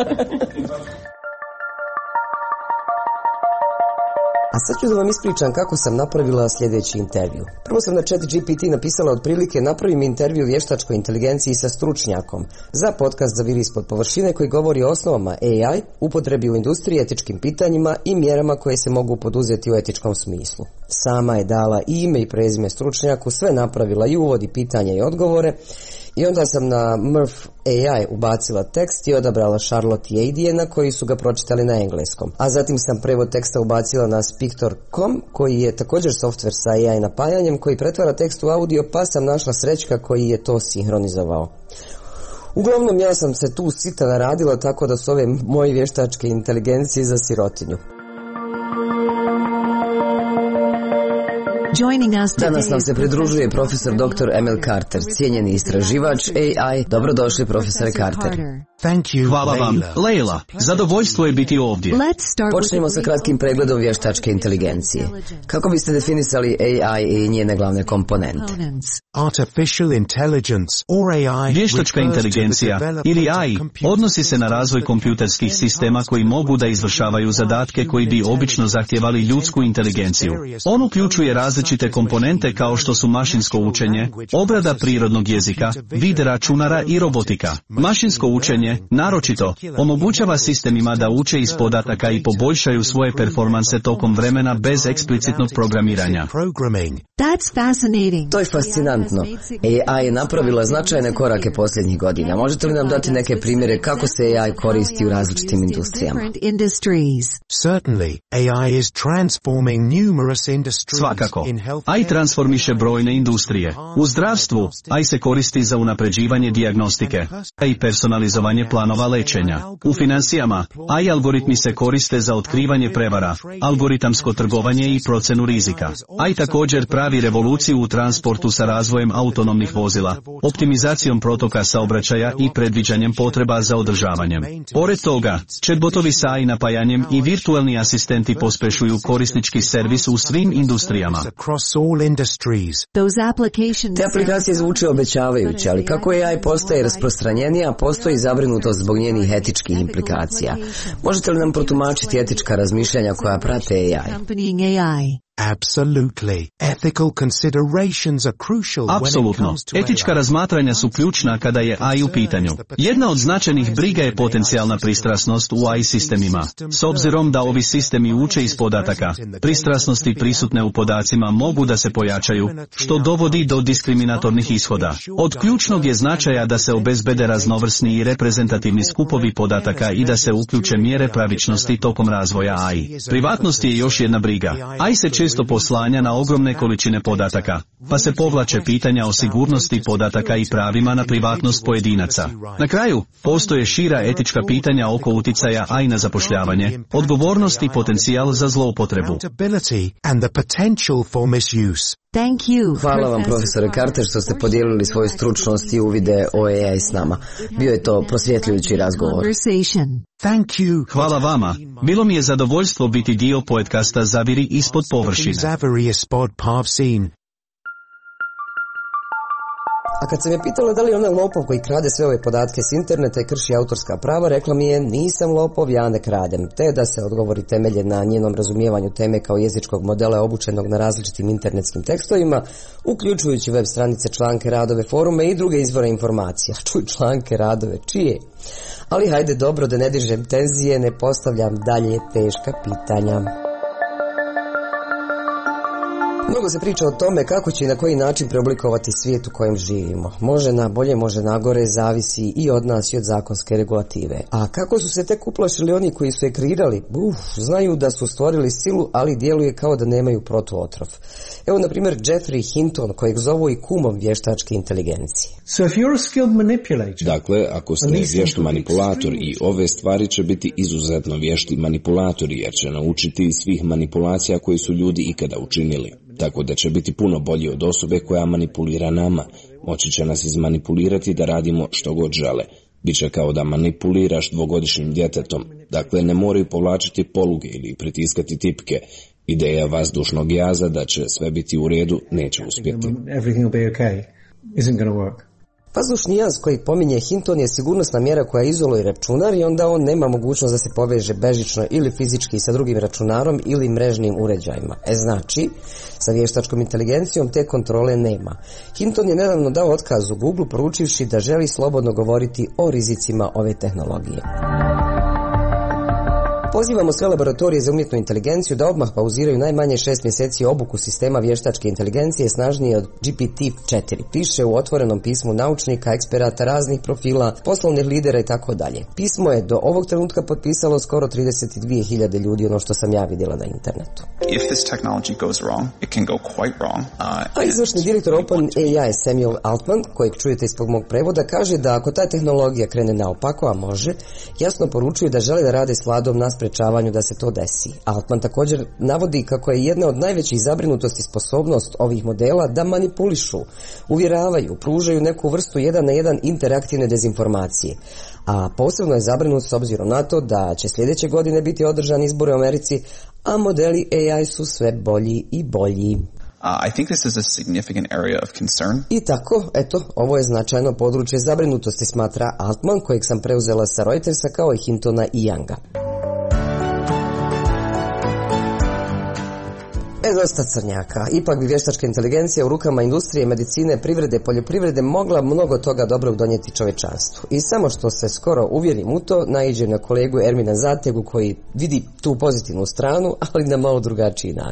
A sad ću da vam ispričam kako sam napravila sljedeći intervju. Prvo sam na ChatGPT napisala otprilike napravi mi intervju vještačkoj inteligenciji sa stručnjakom za podcast Zaviri ispod površine koji govori o osnovama A I, upotrebi u industriji, etičkim pitanjima i mjerama koje se mogu poduzeti u etičkom smislu. Sama je dala ime i prezime stručnjaku, sve napravila i uvodi pitanja i odgovore. I onda sam na Murph A I ubacila tekst i odabrala Charlotte i Adriana koji su ga pročitali na engleskom. A zatim sam prevod teksta ubacila na Spiktor dot com koji je također softver sa A I napajanjem koji pretvara tekst u audio, pa sam našla Srećka koji je to sinhronizovao. Uglavnom ja sam se tu sita naradila tako da su ove moje vještačke inteligencije za sirotinju. Danas nam se pridružuje profesor doktor Emil Carter, cijenjeni istraživač A I. Dobrodošli, profesore Carter. Hvala vam. Lejla, zadovoljstvo je biti ovdje. Počnemo sa kratkim pregledom vještačke inteligencije. Kako biste definisali A I i njene glavne komponente? Vještačka inteligencija ili A I odnosi se na razvoj kompjuterskih sistema koji mogu da izvršavaju zadatke koji bi obično zahtijevali ljudsku inteligenciju. On uključuje različite komponente kao što su mašinsko učenje, obrada prirodnog jezika, vid računara i robotika. Mašinsko učenje, naročito, omogućava sistemima da uče iz podataka i poboljšaju svoje performanse tokom vremena bez eksplicitnog programiranja. To je fascinantno. A I je napravila značajne korake posljednjih godina. Možete li nam dati neke primjere kako se A I koristi u različitim industrijama? Svakako. A I transformiše brojne industrije. U zdravstvu A I se koristi za unapređivanje dijagnostike i personalizovanje planova lečenja. U financijama A I algoritmi se koriste za otkrivanje prevara, algoritamsko trgovanje i procenu rizika. A I također pravi revoluciju u transportu sa razvojem autonomnih vozila, optimizacijom protoka saobraćaja i predviđanjem potreba za održavanjem. Pored toga, chatbotovi sa A I napajanjem i virtualni asistenti pospešuju korisnički servis u svim industrijama. Te aplikacije zvuče obećavajuće, ali kako A I postaje rasprostranjenija, postoji zabrinutost zbog njenih etičkih implikacija. Možete li nam protumačiti etička razmišljanja koja prate A I? Absolutely. Ethical considerations are crucial when it Apsolutno. comes to Etička razmatranja su ključna kada je A I u pitanju. Jedna od značajnih briga je potencijalna pristrasnost u A I sistemima. S obzirom da ovi sistemi uče iz podataka, pristrasnosti prisutne u podacima mogu da se pojačaju, što dovodi do diskriminatornih ishoda. Od ključnog je značaja da se obezbede raznovrsni i reprezentativni skupovi podataka i da se uključe mjere pravičnosti tokom razvoja A I. Privatnost je još jedna briga. A I se često poslanja na ogromne količine podataka, pa se povlače pitanja o sigurnosti podataka i pravima na privatnost pojedinaca. Na kraju, postoje šira etička pitanja oko uticaja A I na zapošljavanje, odgovornost i potencijal za zloupotrebu. Hvala vam, profesore Carter, što ste podijelili svoju stručnost i uvide o A I s nama. Bio je to prosvjetljujući razgovor. Hvala vama. Bilo mi je zadovoljstvo biti dio podcasta Zaviri ispod površine. A kad sam je pitala da li je ona lopov koji krade sve ove podatke s interneta i krši autorska prava, rekla mi je: nisam lopov, ja ne kradem. Te da se odgovori temelje na njenom razumijevanju teme kao jezičkog modela obučenog na različitim internetskim tekstovima, uključujući web stranice, članke, radove, forume i druge izvore informacija. Čuj, članke, radove, čije? Ali hajde, dobro, da ne dižem tenzije, ne postavljam dalje teška pitanja. Mnogo se priča o tome kako će i na koji način preoblikovati svijet u kojem živimo. Može na bolje, može na gore, zavisi i od nas i od zakonske regulative. A kako su se tek uplašili oni koji su je kreirali? Uf, znaju da su stvorili silu, ali djeluje kao da nemaju protuotrov. Evo, na primjer, Jeffrey Hinton, kojeg zovu i kumom vještačke inteligencije. Dakle, ako ste vješt manipulator, i ove stvari će biti izuzetno vješti manipulatori, jer će naučiti iz svih manipulacija koje su ljudi ikada učinili. Tako da će biti puno bolji od osobe koja manipulira nama. Moći će nas izmanipulirati da radimo što god žele. Biće kao da manipuliraš dvogodišnjim djetetom. Dakle, ne moraju povlačiti poluge ili pritiskati tipke. Ideja vazdušnog jaza da će sve biti u redu neće uspjeti. Vazdušni jaz koji pominje Hinton je sigurnosna mjera koja izoluje računar i onda on nema mogućnost da se poveže bežično ili fizički sa drugim računarom ili mrežnim uređajima. E znači, sa vještačkom inteligencijom te kontrole nema. Hinton je nedavno dao otkaz u Google poručivši da želi slobodno govoriti o rizicima ove tehnologije. Pozivamo sve laboratorije za umjetnu inteligenciju da odmah pauziraju najmanje šest mjeseci obuku sistema vještačke inteligencije snažnije od G P T četiri. Piše u otvorenom pismu naučnika, eksperata raznih profila, poslovnih lidera i tako dalje. Pismo je do ovog trenutka potpisalo skoro trideset dvije hiljade ljudi, ono što sam ja vidjela na internetu. If this technology goes wrong, it can go quite wrong. Uh, A izvršni direktor OpenAI Samuel Altman, kojeg čujete ispod mog prevoda, kaže da ako ta tehnologija krene naopako, a može, jasno poručuju da žele da rade s vladom na sprečavanju da se to desi. Altman također navodi kako je jedna od najvećih zabrinutosti sposobnost ovih modela da manipulišu, uvjeravaju, pružaju neku vrstu jedan na jedan interaktivne dezinformacije. A posebno je zabrinut s obzirom na to da će sljedeće godine biti održani izbori u Americi, a modeli A I su sve bolji i bolji. Uh, I think this is a significant area of concern. I tako, eto, ovo je značajno područje zabrinutosti, smatra Altman, kojeg sam preuzela sa Reutersa kao i Hintona i Younga. E, dosta crnjaka. Ipak bi vještačka inteligencija u rukama industrije, medicine, privrede, poljoprivrede mogla mnogo toga dobrog donijeti čovječanstvu. I samo što se skoro uvjerim u to, naiđem na kolegu Ermina Zategu koji vidi tu pozitivnu stranu, ali na malo drugačiji način.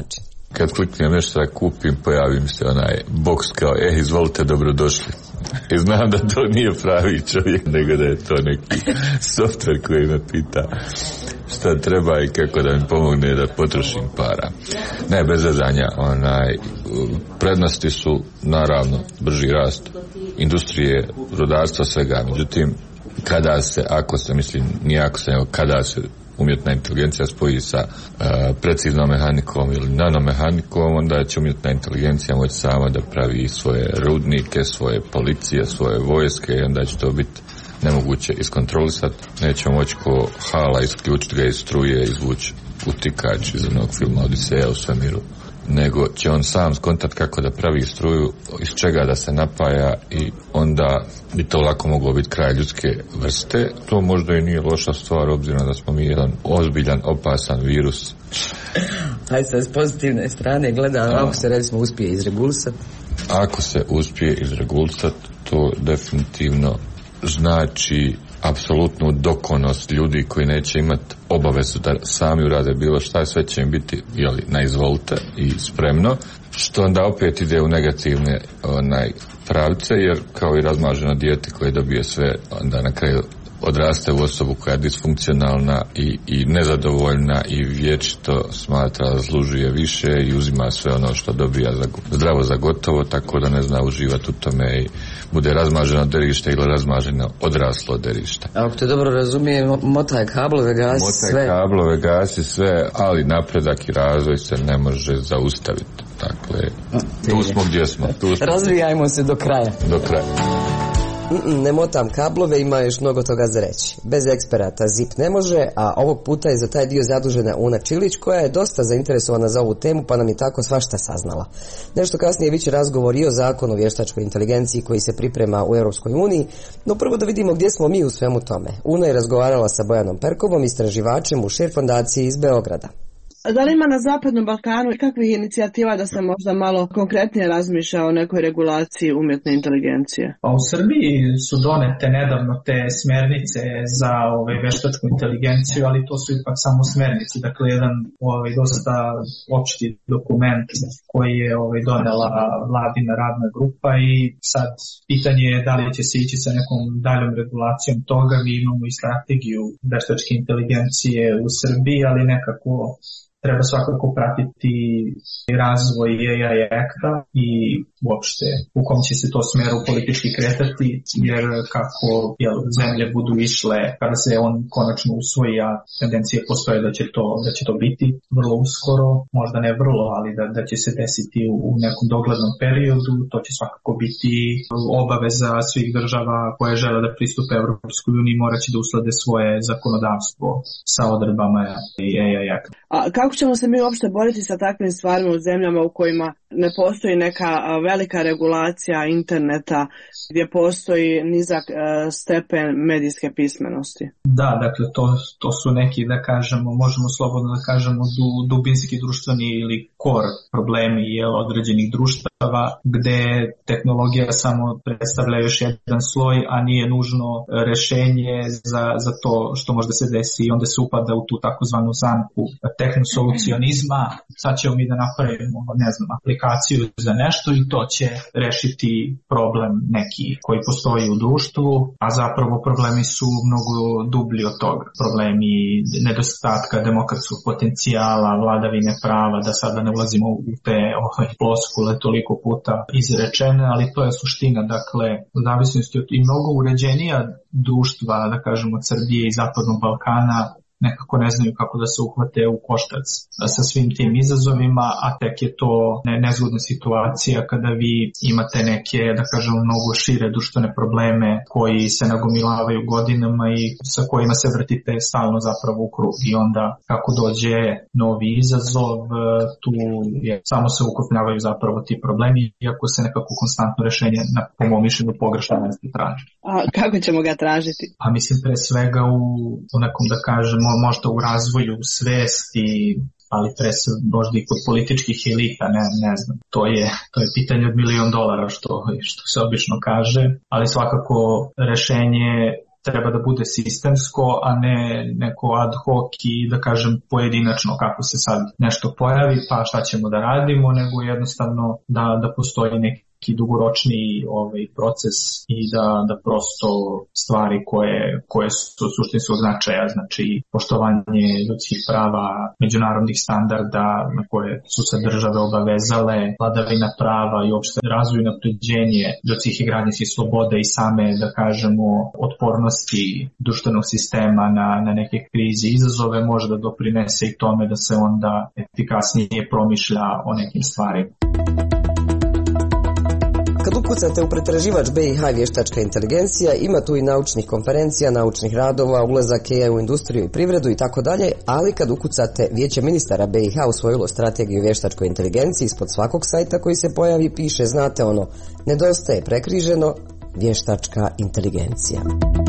Kad kliknem nešto da kupim, pojavi mi se onaj boks kao, e, izvolite, dobrodošli. I znam da to nije pravi čovjek, nego da je to neki softver koji me pita šta treba i kako da mi pomogne da potrošim para. Ne, bez zezanja, onaj, prednosti su naravno brži rast industrije, rudarstva, svega. Međutim, kada se, ako se, mislim, nije ako se, nego kada se umjetna inteligencija spoji sa uh, preciznom mehanikom ili nanomehanikom, onda će umjetna inteligencija moći sama da pravi svoje rudnike, svoje policije, svoje vojske i onda će to biti nemoguće iskontrolisati. Nećemo moći ko hala isključiti ga iz struje, izvući utikač iz onog filma Odiseja u svemiru, nego će on sam skontat kako da pravi struju, iz čega da se napaja i onda bi to lako moglo biti kraj ljudske vrste. To možda i nije loša stvar, obzirom da smo mi jedan ozbiljan, opasan virus. Hajde se s pozitivne strane gleda, ako se recimo uspije izregulisati. Ako se uspije izregulisati, to definitivno znači apsolutnu dokonost ljudi koji neće imati obavezu da sami urade bilo šta, sve će im biti, jeli, na izvolite i spremno, što onda opet ide u negativne onaj pravce, jer kao i razmaženo dijete koje dobije sve, onda na kraju odraste u osobu koja je disfunkcionalna i, i nezadovoljna i vječito smatra da zaslužuje više i uzima sve ono što dobija za, zdravo za gotovo, tako da ne zna uživati u tome i bude razmaženo derište ili razmaženo odraslo derište. Ako te dobro razumijem, motaj kablove, gasi motaj sve. Motaj kablove, gasi sve, ali napredak i razvoj se ne može zaustaviti. Dakle, tu smo gdje smo. Tu smo. Razvijajmo se do kraja. Do kraja. Ne motam kablove, ima još mnogo toga za reći. Bez eksperata zip ne može, a ovog puta je za taj dio zadužena Una Čilić, koja je dosta zainteresovana za ovu temu, pa nam je tako svašta saznala. Nešto kasnije bit će razgovor i o zakonu o vještačkoj inteligenciji koji se priprema u Europskoj uniji, no prvo da vidimo gdje smo mi u svemu tome. Una je razgovarala sa Bojanom Perkovom, istraživačem u Šir fondaciji iz Beograda. Da li ima na Zapadnom Balkanu kakvih inicijativa da se možda malo konkretnije razmišlja o nekoj regulaciji umjetne inteligencije? Pa u Srbiji su donete nedavno te smjernice za ovaj, vještačku inteligenciju, ali to su ipak samo smjernice, dakle jedan ovaj, dosta opšti dokument koji je ovaj, donela vladina radna grupa i sad pitanje je da li će se ići sa nekom daljom regulacijom toga. Mi imamo i strategiju vještačke inteligencije u Srbiji, ali nekako treba svakako pratiti razvoj A I Acta i uopšte u kom će se to smeru politički kretati, jer kako jel, zemlje budu išle kada se on konačno usvoji, a tendencije postoje da će to, da će to biti vrlo uskoro, možda ne vrlo, ali da, da će se desiti u nekom doglednom periodu. To će svakako biti obaveza svih država koje žele da pristupe Evropskoj uniji, morat će da uslede svoje zakonodavstvo sa odredbama A I Acta. A kako ćemo se mi uopšte boriti sa takvim stvarima u zemljama u kojima ne postoji neka velika regulacija interneta, gdje postoji nizak stepen medijske pismenosti? Da, dakle to, to su neki, da kažemo, možemo slobodno da kažemo du, dubinski društveni ili core problemi jel, određenih društava, gdje tehnologija samo predstavlja još jedan sloj, a nije nužno rešenje za, za to što možda se desi i onda se upada u tu takozvanu zamku tehnosolucionizma. Sad ćemo mi da napravimo, ne znam, aplikaciju za nešto i to će rešiti problem neki koji postoji u društvu, a zapravo problemi su mnogo dublji od toga. Problemi nedostatka demokratskog potencijala, vladavine prava, da sada ne ulazimo u te ovaj, ploskule toliko puta izrečene, ali to je suština. Dakle, u zavisnosti od i mnogo uređenija društva, da kažemo od Srbije i Zapadnog Balkana, nekako ne znaju kako da se uhvate u koštac sa svim tim izazovima, a tek je to nezgodna situacija kada vi imate neke, da kažem, mnogo šire društvene probleme koji se nagomilavaju godinama i sa kojima se vrtite stalno zapravo u krug. I onda kako dođe novi izazov, tu je, samo se ukupnjavaju zapravo ti problemi, iako se nekako konstantno rešenje, na, po mom mišljenju, pogrešno mjesto traži. A kako ćemo ga tražiti? Pa mislim pre svega u, u nekom, da kažemo, možda u razvoju svesti, ali pre se možda i kod političkih elita, ne, ne znam. To je, to je pitanje od milion dolara što, što se obično kaže, ali svakako rešenje treba da bude sistemsko, a ne neko ad hoc i da kažem pojedinačno kako se sad nešto pojavi, pa šta ćemo da radimo, nego jednostavno da, da postoji neki neki dugoročni ovaj proces i da, da prosto stvari koje, koje su suštinskog značaja, znači poštovanje ljudskih prava, međunarodnih standarda na koje su se države obavezale, vladavina prava i uopšte razvoj i napređenje ljudskih i građanskih sloboda i same, da kažemo, otpornosti društvenog sistema na, na neke krize i izazove može da doprinese i tome da se onda efikasnije promišlja o nekim stvarima. Kad ukucate u pretraživač B I H vještačka inteligencija, ima tu i naučnih konferencija, naučnih radova, ulazak A I u industriju i privredu i tako dalje, ali kad ukucate Vijeće ministara B I H usvojilo strategiju vještačkoj inteligenciji, ispod svakog sajta koji se pojavi piše, znate ono, nedostaje prekriženo vještačka inteligencija.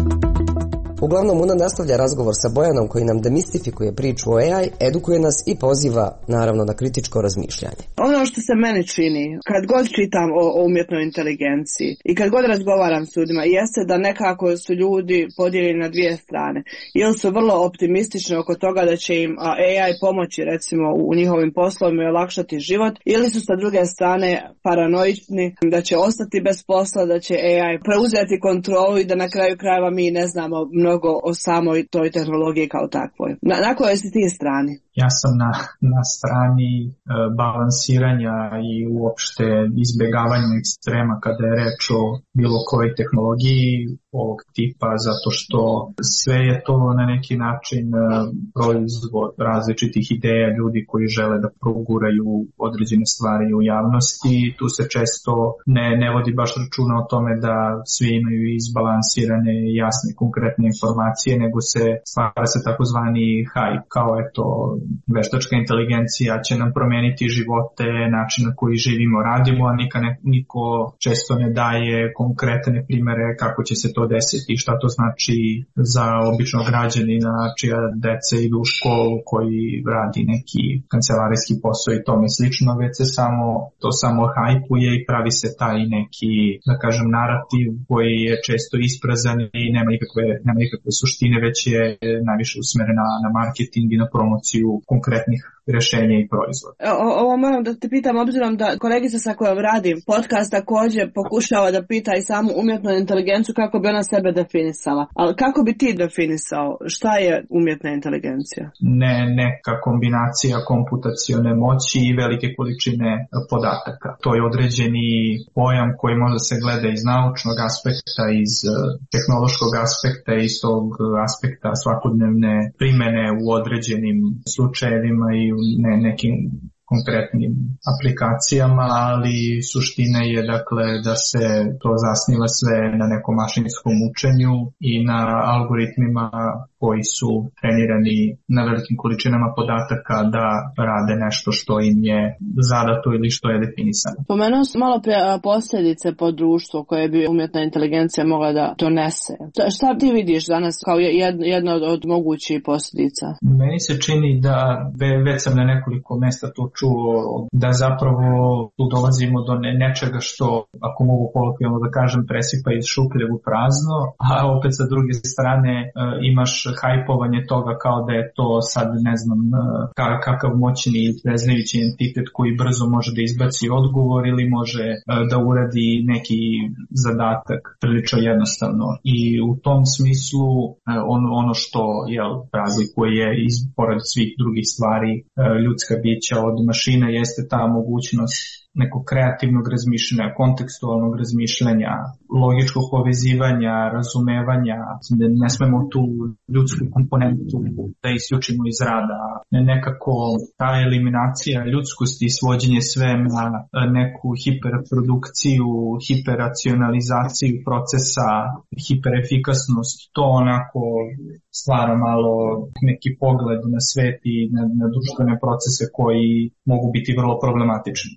Uglavnom, Una nastavlja razgovor sa Bojanom koji nam demistifikuje priču o A I, edukuje nas i poziva, naravno, na kritičko razmišljanje. Ono što se meni čini, kad god čitam o, o umjetnoj inteligenciji i kad god razgovaram s ljudima, jeste da nekako su ljudi podijeljeni na dvije strane. Ili su vrlo optimistični oko toga da će im A I pomoći, recimo, u njihovim poslovima i olakšati život, ili su sa druge strane paranoični da će ostati bez posla, da će A I preuzeti kontrolu i da na kraju krajeva mi ne znamo mnogo o samoj toj tehnologiji kao takvoj. Na, na kojoj si ti strani? Ja sam na, na strani e, balansiranja i uopšte izbjegavanja ekstrema kada je reč o bilo kojoj tehnologiji ovog tipa, zato što sve je to na neki način e, proizvod različitih ideja ljudi koji žele da proguraju određene stvari u javnosti. Tu se često ne, ne vodi baš računa o tome da svi imaju izbalansirane, jasne, konkretne informacije, nego se stvara se takozvani hype, kao eto veštačka inteligencija će nam promeniti živote, način na koji živimo, radimo, a niko, ne, niko često ne daje konkretne primere kako će se to desiti, šta to znači za običnog građanina čija deca idu u školu, koji radi neki kancelarijski posao i tome slično, već se samo, to samo hajpuje i pravi se taj neki, da kažem, narativ koji je često isprazan i nema nikakve, nema nikakve suštine, već je najviše usmeren na, na marketing i na promociju konkretnih rješenja i proizvoda. O, ovo moram da te pitam, obzirom da kolegica sa kojom radim podcast također pokušava da pita i samu umjetnu inteligenciju kako bi ona sebe definisala. Ali kako bi ti definisao šta je umjetna inteligencija? Ne, neka kombinacija komputacione moći i velike količine podataka. To je određeni pojam koji može se gleda iz naučnog aspekta, iz tehnološkog aspekta, iz tog aspekta svakodnevne primjene u određenim slučajevima i u ne, nekim konkretnim aplikacijama, ali suština je dakle da se to zasniva sve na nekom mašinskom učenju i na algoritmima koji su trenirani na velikim količinama podataka da rade nešto što im je zadato ili što je definisano. Pomenuo sam malo pre posljedice po društvu koje bi umjetna inteligencija mogla da donese. Šta ti vidiš danas kao jedna od, od mogućih posljedica? Meni se čini da, već sam na nekoliko mesta to čuo, da zapravo tu dolazimo do ne, nečega što, ako mogu kolokvijalno da kažem, presipa iz šupljeg u prazno, a opet sa druge strane e, imaš hajpovanje toga kao da je to sad ne znam kakav moćni i preznajući entitet koji brzo može da izbaci odgovor ili može da uradi neki zadatak prilično jednostavno. I u tom smislu ono, ono što jel, razlikuje iz pored svih drugih stvari ljudska bića od mašina jeste ta mogućnost nekog kreativnog razmišljanja, kontekstualnog razmišljanja, logičkog povezivanja, razumevanja, da ne smemo tu ljudsku komponentu da isključimo iz rada. Nekako ta eliminacija ljudskosti i svođenje sve na neku hiperprodukciju, hiperacionalizaciju procesa, hiperefikasnost, to onako stvara malo neki pogled na svet i na, na društvene procese koji mogu biti vrlo problematični. Sad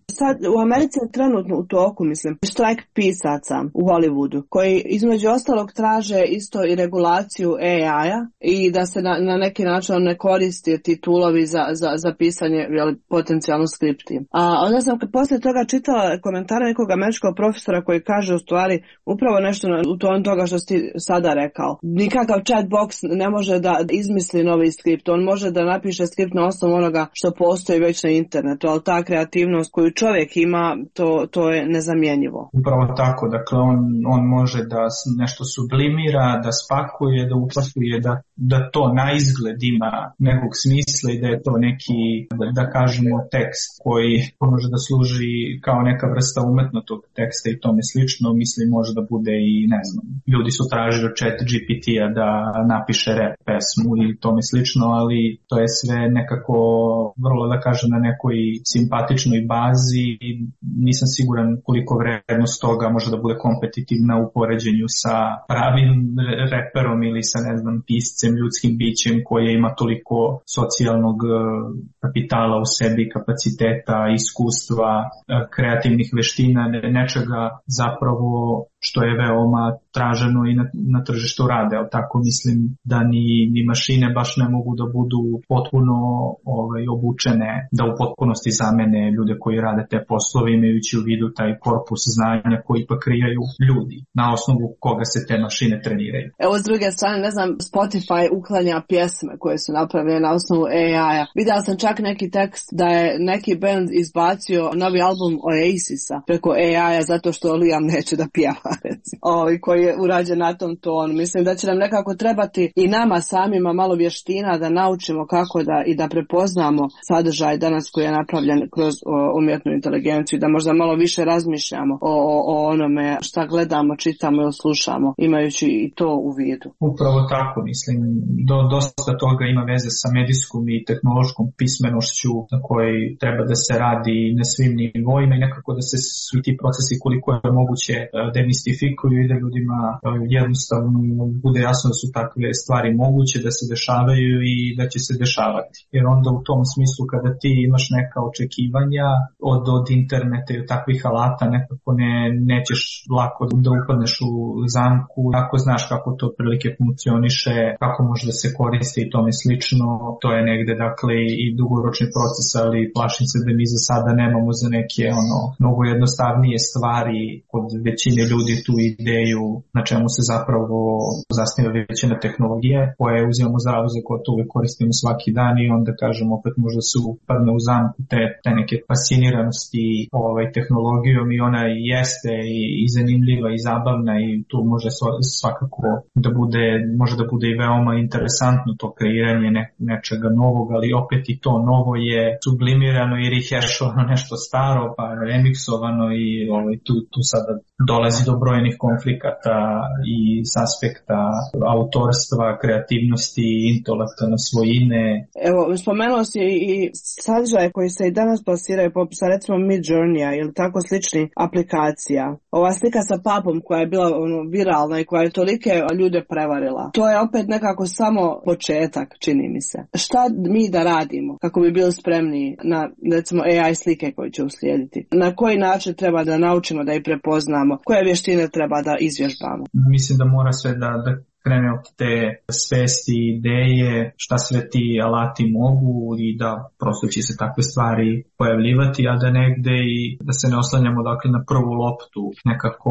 U Americi je trenutno u toku, mislim, štrajk pisaca u Hollywoodu, koji između ostalog traže isto i regulaciju A I-a i da se na, na neki način ne koristi ti toolovi za, za, za pisanje jel, potencijalno skripti. A onda sam poslije toga čitala komentare nekog američkog profesora koji kaže u stvari upravo nešto u tonu toga što si sada rekao. Nikakav chat box ne može da izmisli novi skript, on može da napiše skript na osnovu onoga što postoji već na internetu, ali ta kreativnost koju čovjek ima, to, to je nezamjenjivo. Upravo tako, dakle on, on može da nešto sublimira, da spakuje, da upakuje, da, da to na izgled ima nekog smisla i da je to neki, da, da kažemo, tekst koji može da služi kao neka vrsta umetnotog teksta i tome slično, mislim može da bude i ne znam, ljudi su tražili od chat G P T-a da napiše rap pesmu i tome slično, ali to je sve nekako vrlo da kažem na nekoj simpatičnoj bazi i nisam siguran koliko vrednost toga može da bude kompetitivna u poređenju sa pravim reperom ili sa ne znam piscem, ljudskim bićem koje ima toliko socijalnog kapitala u sebi, kapaciteta, iskustva, kreativnih veština, nečega zapravo što je veoma traženo i na, na tržištu rade, ali tako mislim da ni, ni mašine baš ne mogu da budu potpuno ovaj, obučene, da u potpunosti zamene ljude koji rade te poslove imajući u vidu taj korpus znanja koji pa krijaju ljudi, na osnovu koga se te mašine treniraju. Evo s druge strane, ne znam, Spotify uklanja pjesme koje su napravljene na osnovu A I-a. Videla sam čak neki tekst da je neki band izbacio novi album Oasisa preko A I-a zato što Liam neće da pjeva. Ovi koji je urađen na tom tonu. Mislim da će nam nekako trebati i nama samima malo vještina da naučimo kako da i da prepoznamo sadržaj danas koji je napravljen kroz o, umjetnu inteligenciju, da možda malo više razmišljamo o, o, o onome šta gledamo, čitamo ili slušamo, imajući i to u vidu. Upravo tako, mislim, do, dosta toga ima veze sa medijskom i tehnološkom pismenošću na kojoj treba da se radi na svim nivoima i nekako da se svi ti procesi koliko je moguće demistifikuju i da ljudima jednostavno bude jasno da su takve stvari moguće da se dešavaju i da će se dešavati. Jer onda u tom smislu kada ti imaš neka očekivanja od, od interneta i od takvih alata nekako ne, nećeš lako da upadneš u zamku, ako znaš kako to prilike funkcioniše, kako može da se koristi i tome slično, to je negde dakle i dugoročni proces, ali plašim se da mi za sada nemamo za neke ono mnogo jednostavnije stvari kod većine ljudi tu ideju na čemu se zapravo zasniva većina tehnologije koje uzimamo zdravo za gotovo i koristimo svaki dan i onda kažemo opet možda se upadne u zamku te, te neke fasciniranosti ovaj, tehnologijom i ona jeste i, i zanimljiva i zabavna i tu može svakako da bude, može da bude i veoma interesantno to kreiranje ne, nečega novog, ali opet i to novo je sublimirano i rehešovano nešto staro pa remiksovano i ovaj, tu, tu sada dolazi do brojnih konflikata i s aspekta autorstva, kreativnosti, intelektualne svojine. Evo, spomenuo si i sadržaje koji se i danas plasiraju poput sa recimo Midjourneya ili tako slični aplikacija. Ova slika sa papom koja je bila ono, viralna i koja je tolike ljude prevarila. To je opet nekako samo početak, čini mi se. Šta mi da radimo kako bi bili spremni na recimo A I slike koje će uslijediti? Na koji način treba da naučimo da ih prepoznamo? Koje vještine treba da izvježbamo? Mislim da mora sve da, da krene od te svesti, ideje, šta sve ti alati mogu i da prosto će se takve stvari pojavljivati, a da negde i da se ne oslanjamo dakle na prvu loptu, nekako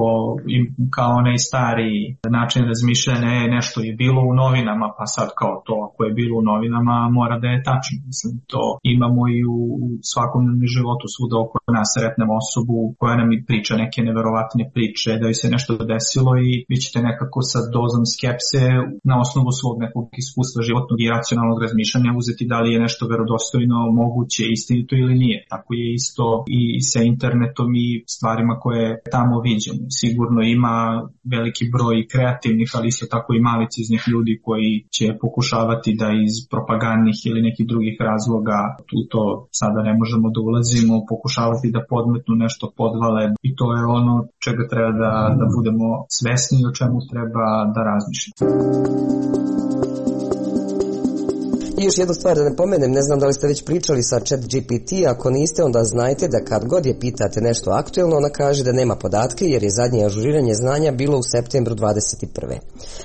kao onaj stari način razmišljanja, je nešto je bilo u novinama, pa sad kao to ako je bilo u novinama mora da je tačno. Mislim, to imamo i u svakom životu svuda oko nas sretnemo osobu koja nam priča neke neverovatne priče, da joj se nešto desilo i vi ćete nekako sa dozom skepse se na osnovu svog nekog iskustva životnog i racionalnog razmišljanja uzeti da li je nešto verodostojno, moguće, istinito ili nije. Tako je isto i sa internetom i stvarima koje tamo viđamo. Sigurno ima veliki broj kreativnih, ali isto tako i maliciznih ljudi koji će pokušavati da iz propagandnih ili nekih drugih razloga, tu to sada ne možemo da ulazimo, pokušavati da podmetnu nešto, podvale i to je ono čega treba da, da budemo svesni i o čemu treba da razmišljamo. I još jednu stvar da ne pomenem, ne znam da li ste već pričali sa ChatGPT, ako niste onda znajte da kad god je pitate nešto aktuelno, ona kaže da nema podatke jer je zadnje ažuriranje znanja bilo u septembru dvadeset prve.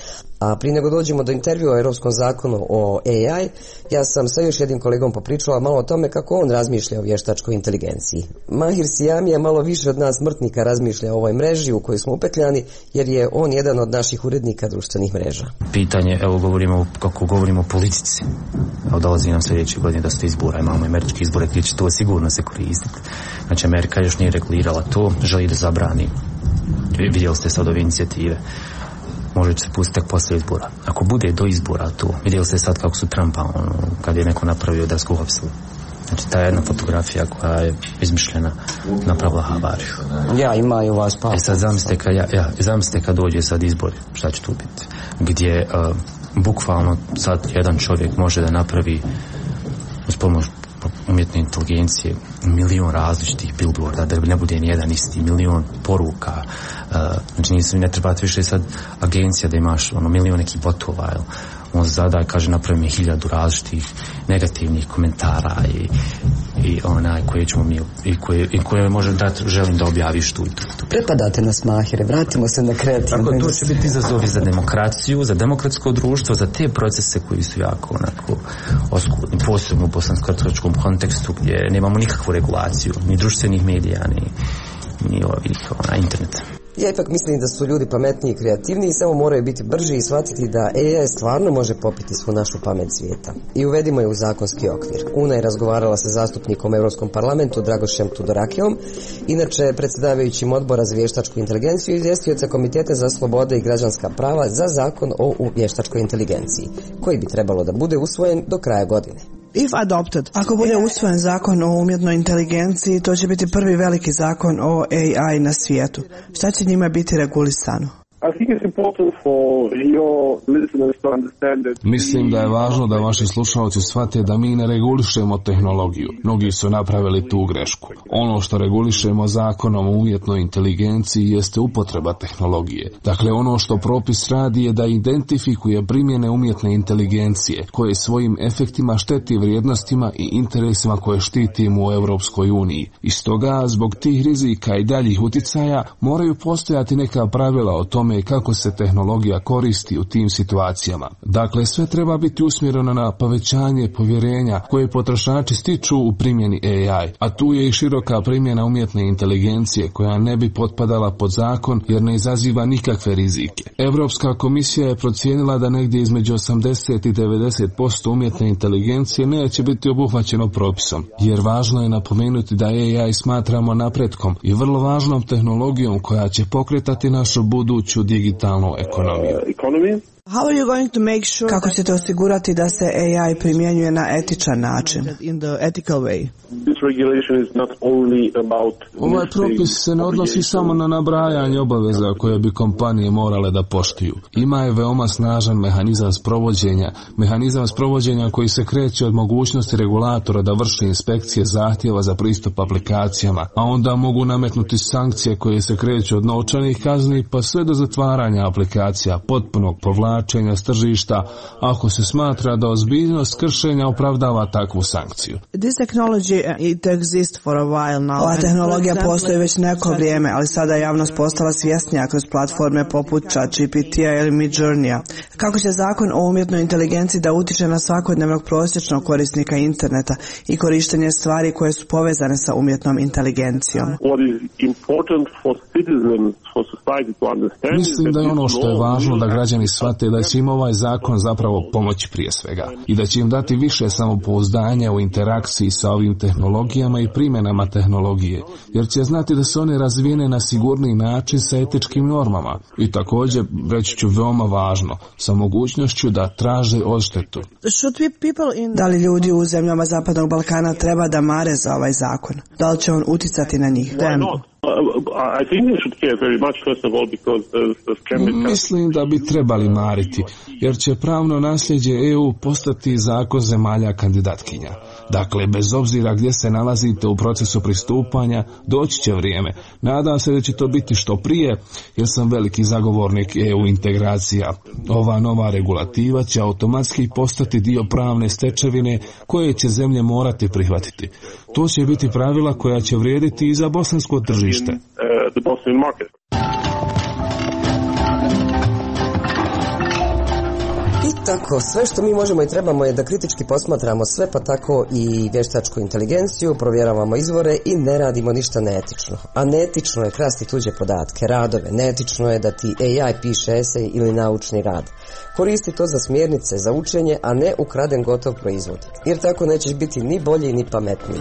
A prije nego dođemo do intervjua o Europskom zakonu o A I, ja sam sa još jednim kolegom popričala malo o tome kako on razmišlja o vještačkoj inteligenciji. Mahir Sijamija malo više od nas smrtnika razmišlja o ovoj mreži u kojoj smo upetljani, jer je on jedan od naših urednika društvenih mreža. Pitanje, evo govorimo, kako govorimo o politici. Evo dolazi nam sljedeće godine da se izbora, imamo američki izbore gdje će to sigurno se koristiti. Znači Amerika još nije regulirala to, želi da zabrani. Vidjeli ste sad ove inicijative. Može se pustiti tek poslije izbora. Ako bude do izbora to, vidjeli ste sad kako su Trumpa, ono, kad je neko napravio da su uhapsili. Znači, ta jedna fotografija koja je izmišljena napravila havariju. Ja, imaju vas pa. I sad zamislite kad, ja, ja, zamislite kad dođe sad izbori, šta će tu biti? Gdje uh, bukvalno sad jedan čovjek može da napravi uz pomoć umjetne inteligencije milion različitih billboarda, da ne bude nijedan isti, milion poruka. Uh, znači nisu, ne trebate više sad agencija da imaš ono, milion nekih botova, jel? On zada, kaže, napravi mi hiljadu različitih negativnih komentara i, i onaj koje ćemo mi i koje, i koje može dati, želim da objaviš tu i tu. tu. Prepadate nas, Mahire, vratimo se na kreativno. Tako to će biti izazovi za demokraciju, za demokratsko društvo, za te procese koji su jako onako oskudni, posebno u bosansko-hercegovačkom kontekstu gdje nemamo nikakvu regulaciju, ni društvenih medija, ni, ni ovih, ona, interneta. Ja ipak mislim da su ljudi pametniji i kreativniji, samo moraju biti brži i shvatiti da A I stvarno može popiti svu našu pamet svijeta. I uvedimo je u zakonski okvir. Una je razgovarala sa zastupnikom u Europskom parlamentu Dragošem Tudorakeom, inače predsjedavajućim odbora za vještačku inteligenciju i izvjestioca Komiteta za slobode i građanska prava za zakon o vještačkoj inteligenciji, koji bi trebalo da bude usvojen do kraja godine. If adopted, ako bude usvojen zakon o umjetnoj inteligenciji, to će biti prvi veliki zakon o A I na svijetu. Šta će njima biti regulisano? Mislim da je važno da vaši slušalci shvate da mi ne regulišemo tehnologiju. Mnogi su napravili tu grešku. Ono što regulišemo zakonom o umjetnoj inteligenciji jeste upotreba tehnologije. Dakle, ono što propis radi je da identifikuje primjene umjetne inteligencije koje svojim efektima šteti vrijednostima i interesima koje štitimo u Europskoj uniji. I stoga, zbog tih rizika i daljih uticaja, moraju postojati neka pravila o tome kako se tehnologija koristi u tim situacijama. Dakle, sve treba biti usmjereno na povećanje povjerenja koje potrošači stiču u primjeni A I, a tu je i široka primjena umjetne inteligencije koja ne bi potpadala pod zakon jer ne izaziva nikakve rizike. Europska komisija je procijenila da negdje između osamdeset i devedeset posto umjetne inteligencije neće biti obuhvaćeno propisom, jer važno je napomenuti da A I smatramo napretkom i vrlo važnom tehnologijom koja će pokretati našu buduću digitalnu ekonomiju. How are you going to make sure Kako ćete osigurati da se A I primjenjuje na etičan način? In the ethical way. Ovaj propis se ne odnosi samo na nabrajanje obaveza koje bi kompanije morale da poštuju. Ima je veoma snažan mehanizam sprovođenja, mehanizam sprovođenja koji se kreće od mogućnosti regulatora da vrši inspekcije zahtjeva za pristup aplikacijama, a onda mogu nametnuti sankcije koje se kreću od novčanih kazni pa sve do zatvaranja aplikacija, potpunog povlačenja s tržišta, ako se smatra da ozbiljnost kršenja opravdava takvu sankciju. This technology it exists for a while now. Ova tehnologija postoji već neko vrijeme, ali sada je javnost postala svjesnija kroz platforme poput ChatGPT-a ili Midjourney-a. Kako će zakon o umjetnoj inteligenciji da utiče na svakodnevnog prosječnog korisnika interneta i korištenje stvari koje su povezane sa umjetnom inteligencijom? Mislim da je ono što je važno da građani shvate da će im ovaj zakon zapravo pomoći prije svega i da će im dati više samopouzdanja u interakciji sa ovim tehnologijama i primjenama tehnologije, jer će znati da su one razvijene na sigurniji način sa etičkim normama i također, reći ću veoma važno, sa mogućnošću da traže odštetu. Da li ljudi u zemljama Zapadnog Balkana treba da mare za ovaj zakon? Da li će on uticati na njih? Mislim da bi trebali mariti, jer će pravno nasljeđe E U postati zakon zemalja kandidatkinja. Dakle, bez obzira gdje se nalazite u procesu pristupanja, doći će vrijeme. Nadam se da će to biti što prije, jer sam veliki zagovornik E U integracija. Ova nova regulativa će automatski postati dio pravne stečevine koje će zemlje morati prihvatiti. To će biti pravila koja će vrijediti i za bosansko tržište. I tako, sve što mi možemo i trebamo je da kritički posmatramo sve, pa tako i vještačku inteligenciju, provjeravamo izvore i ne radimo ništa neetično. A neetično je krasti tuđe podatke, radove, neetično je da ti A I piše esej ili naučni rad. Koristi to za smjernice, za učenje, a ne ukraden gotov proizvod. Jer tako nećeš biti ni bolji ni pametniji.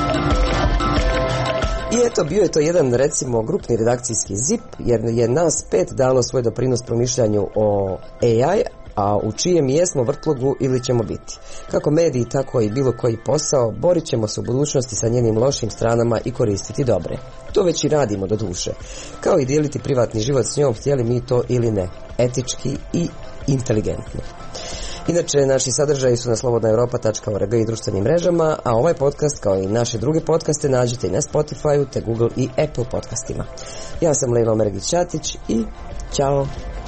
I eto, bio je to jedan, recimo, grupni redakcijski zip, jer je nas pet dalo svoj doprinos promišljanju o A I, a u čijem jesmo vrtlogu ili ćemo biti. Kako mediji, tako i bilo koji posao, borit ćemo se u budućnosti sa njenim lošim stranama i koristiti dobre. To već i radimo do duše. Kao i dijeliti privatni život s njom, htjeli mi to ili ne. Etički i inteligentno. Inače, naši sadržaji su na slobodna europa tačka org i društvenim mrežama, a ovaj podcast, kao i naše druge podcaste, nađete i na Spotify-u te Google i Apple podcastima. Ja sam Lejla Omergić-Ćatić i ćao!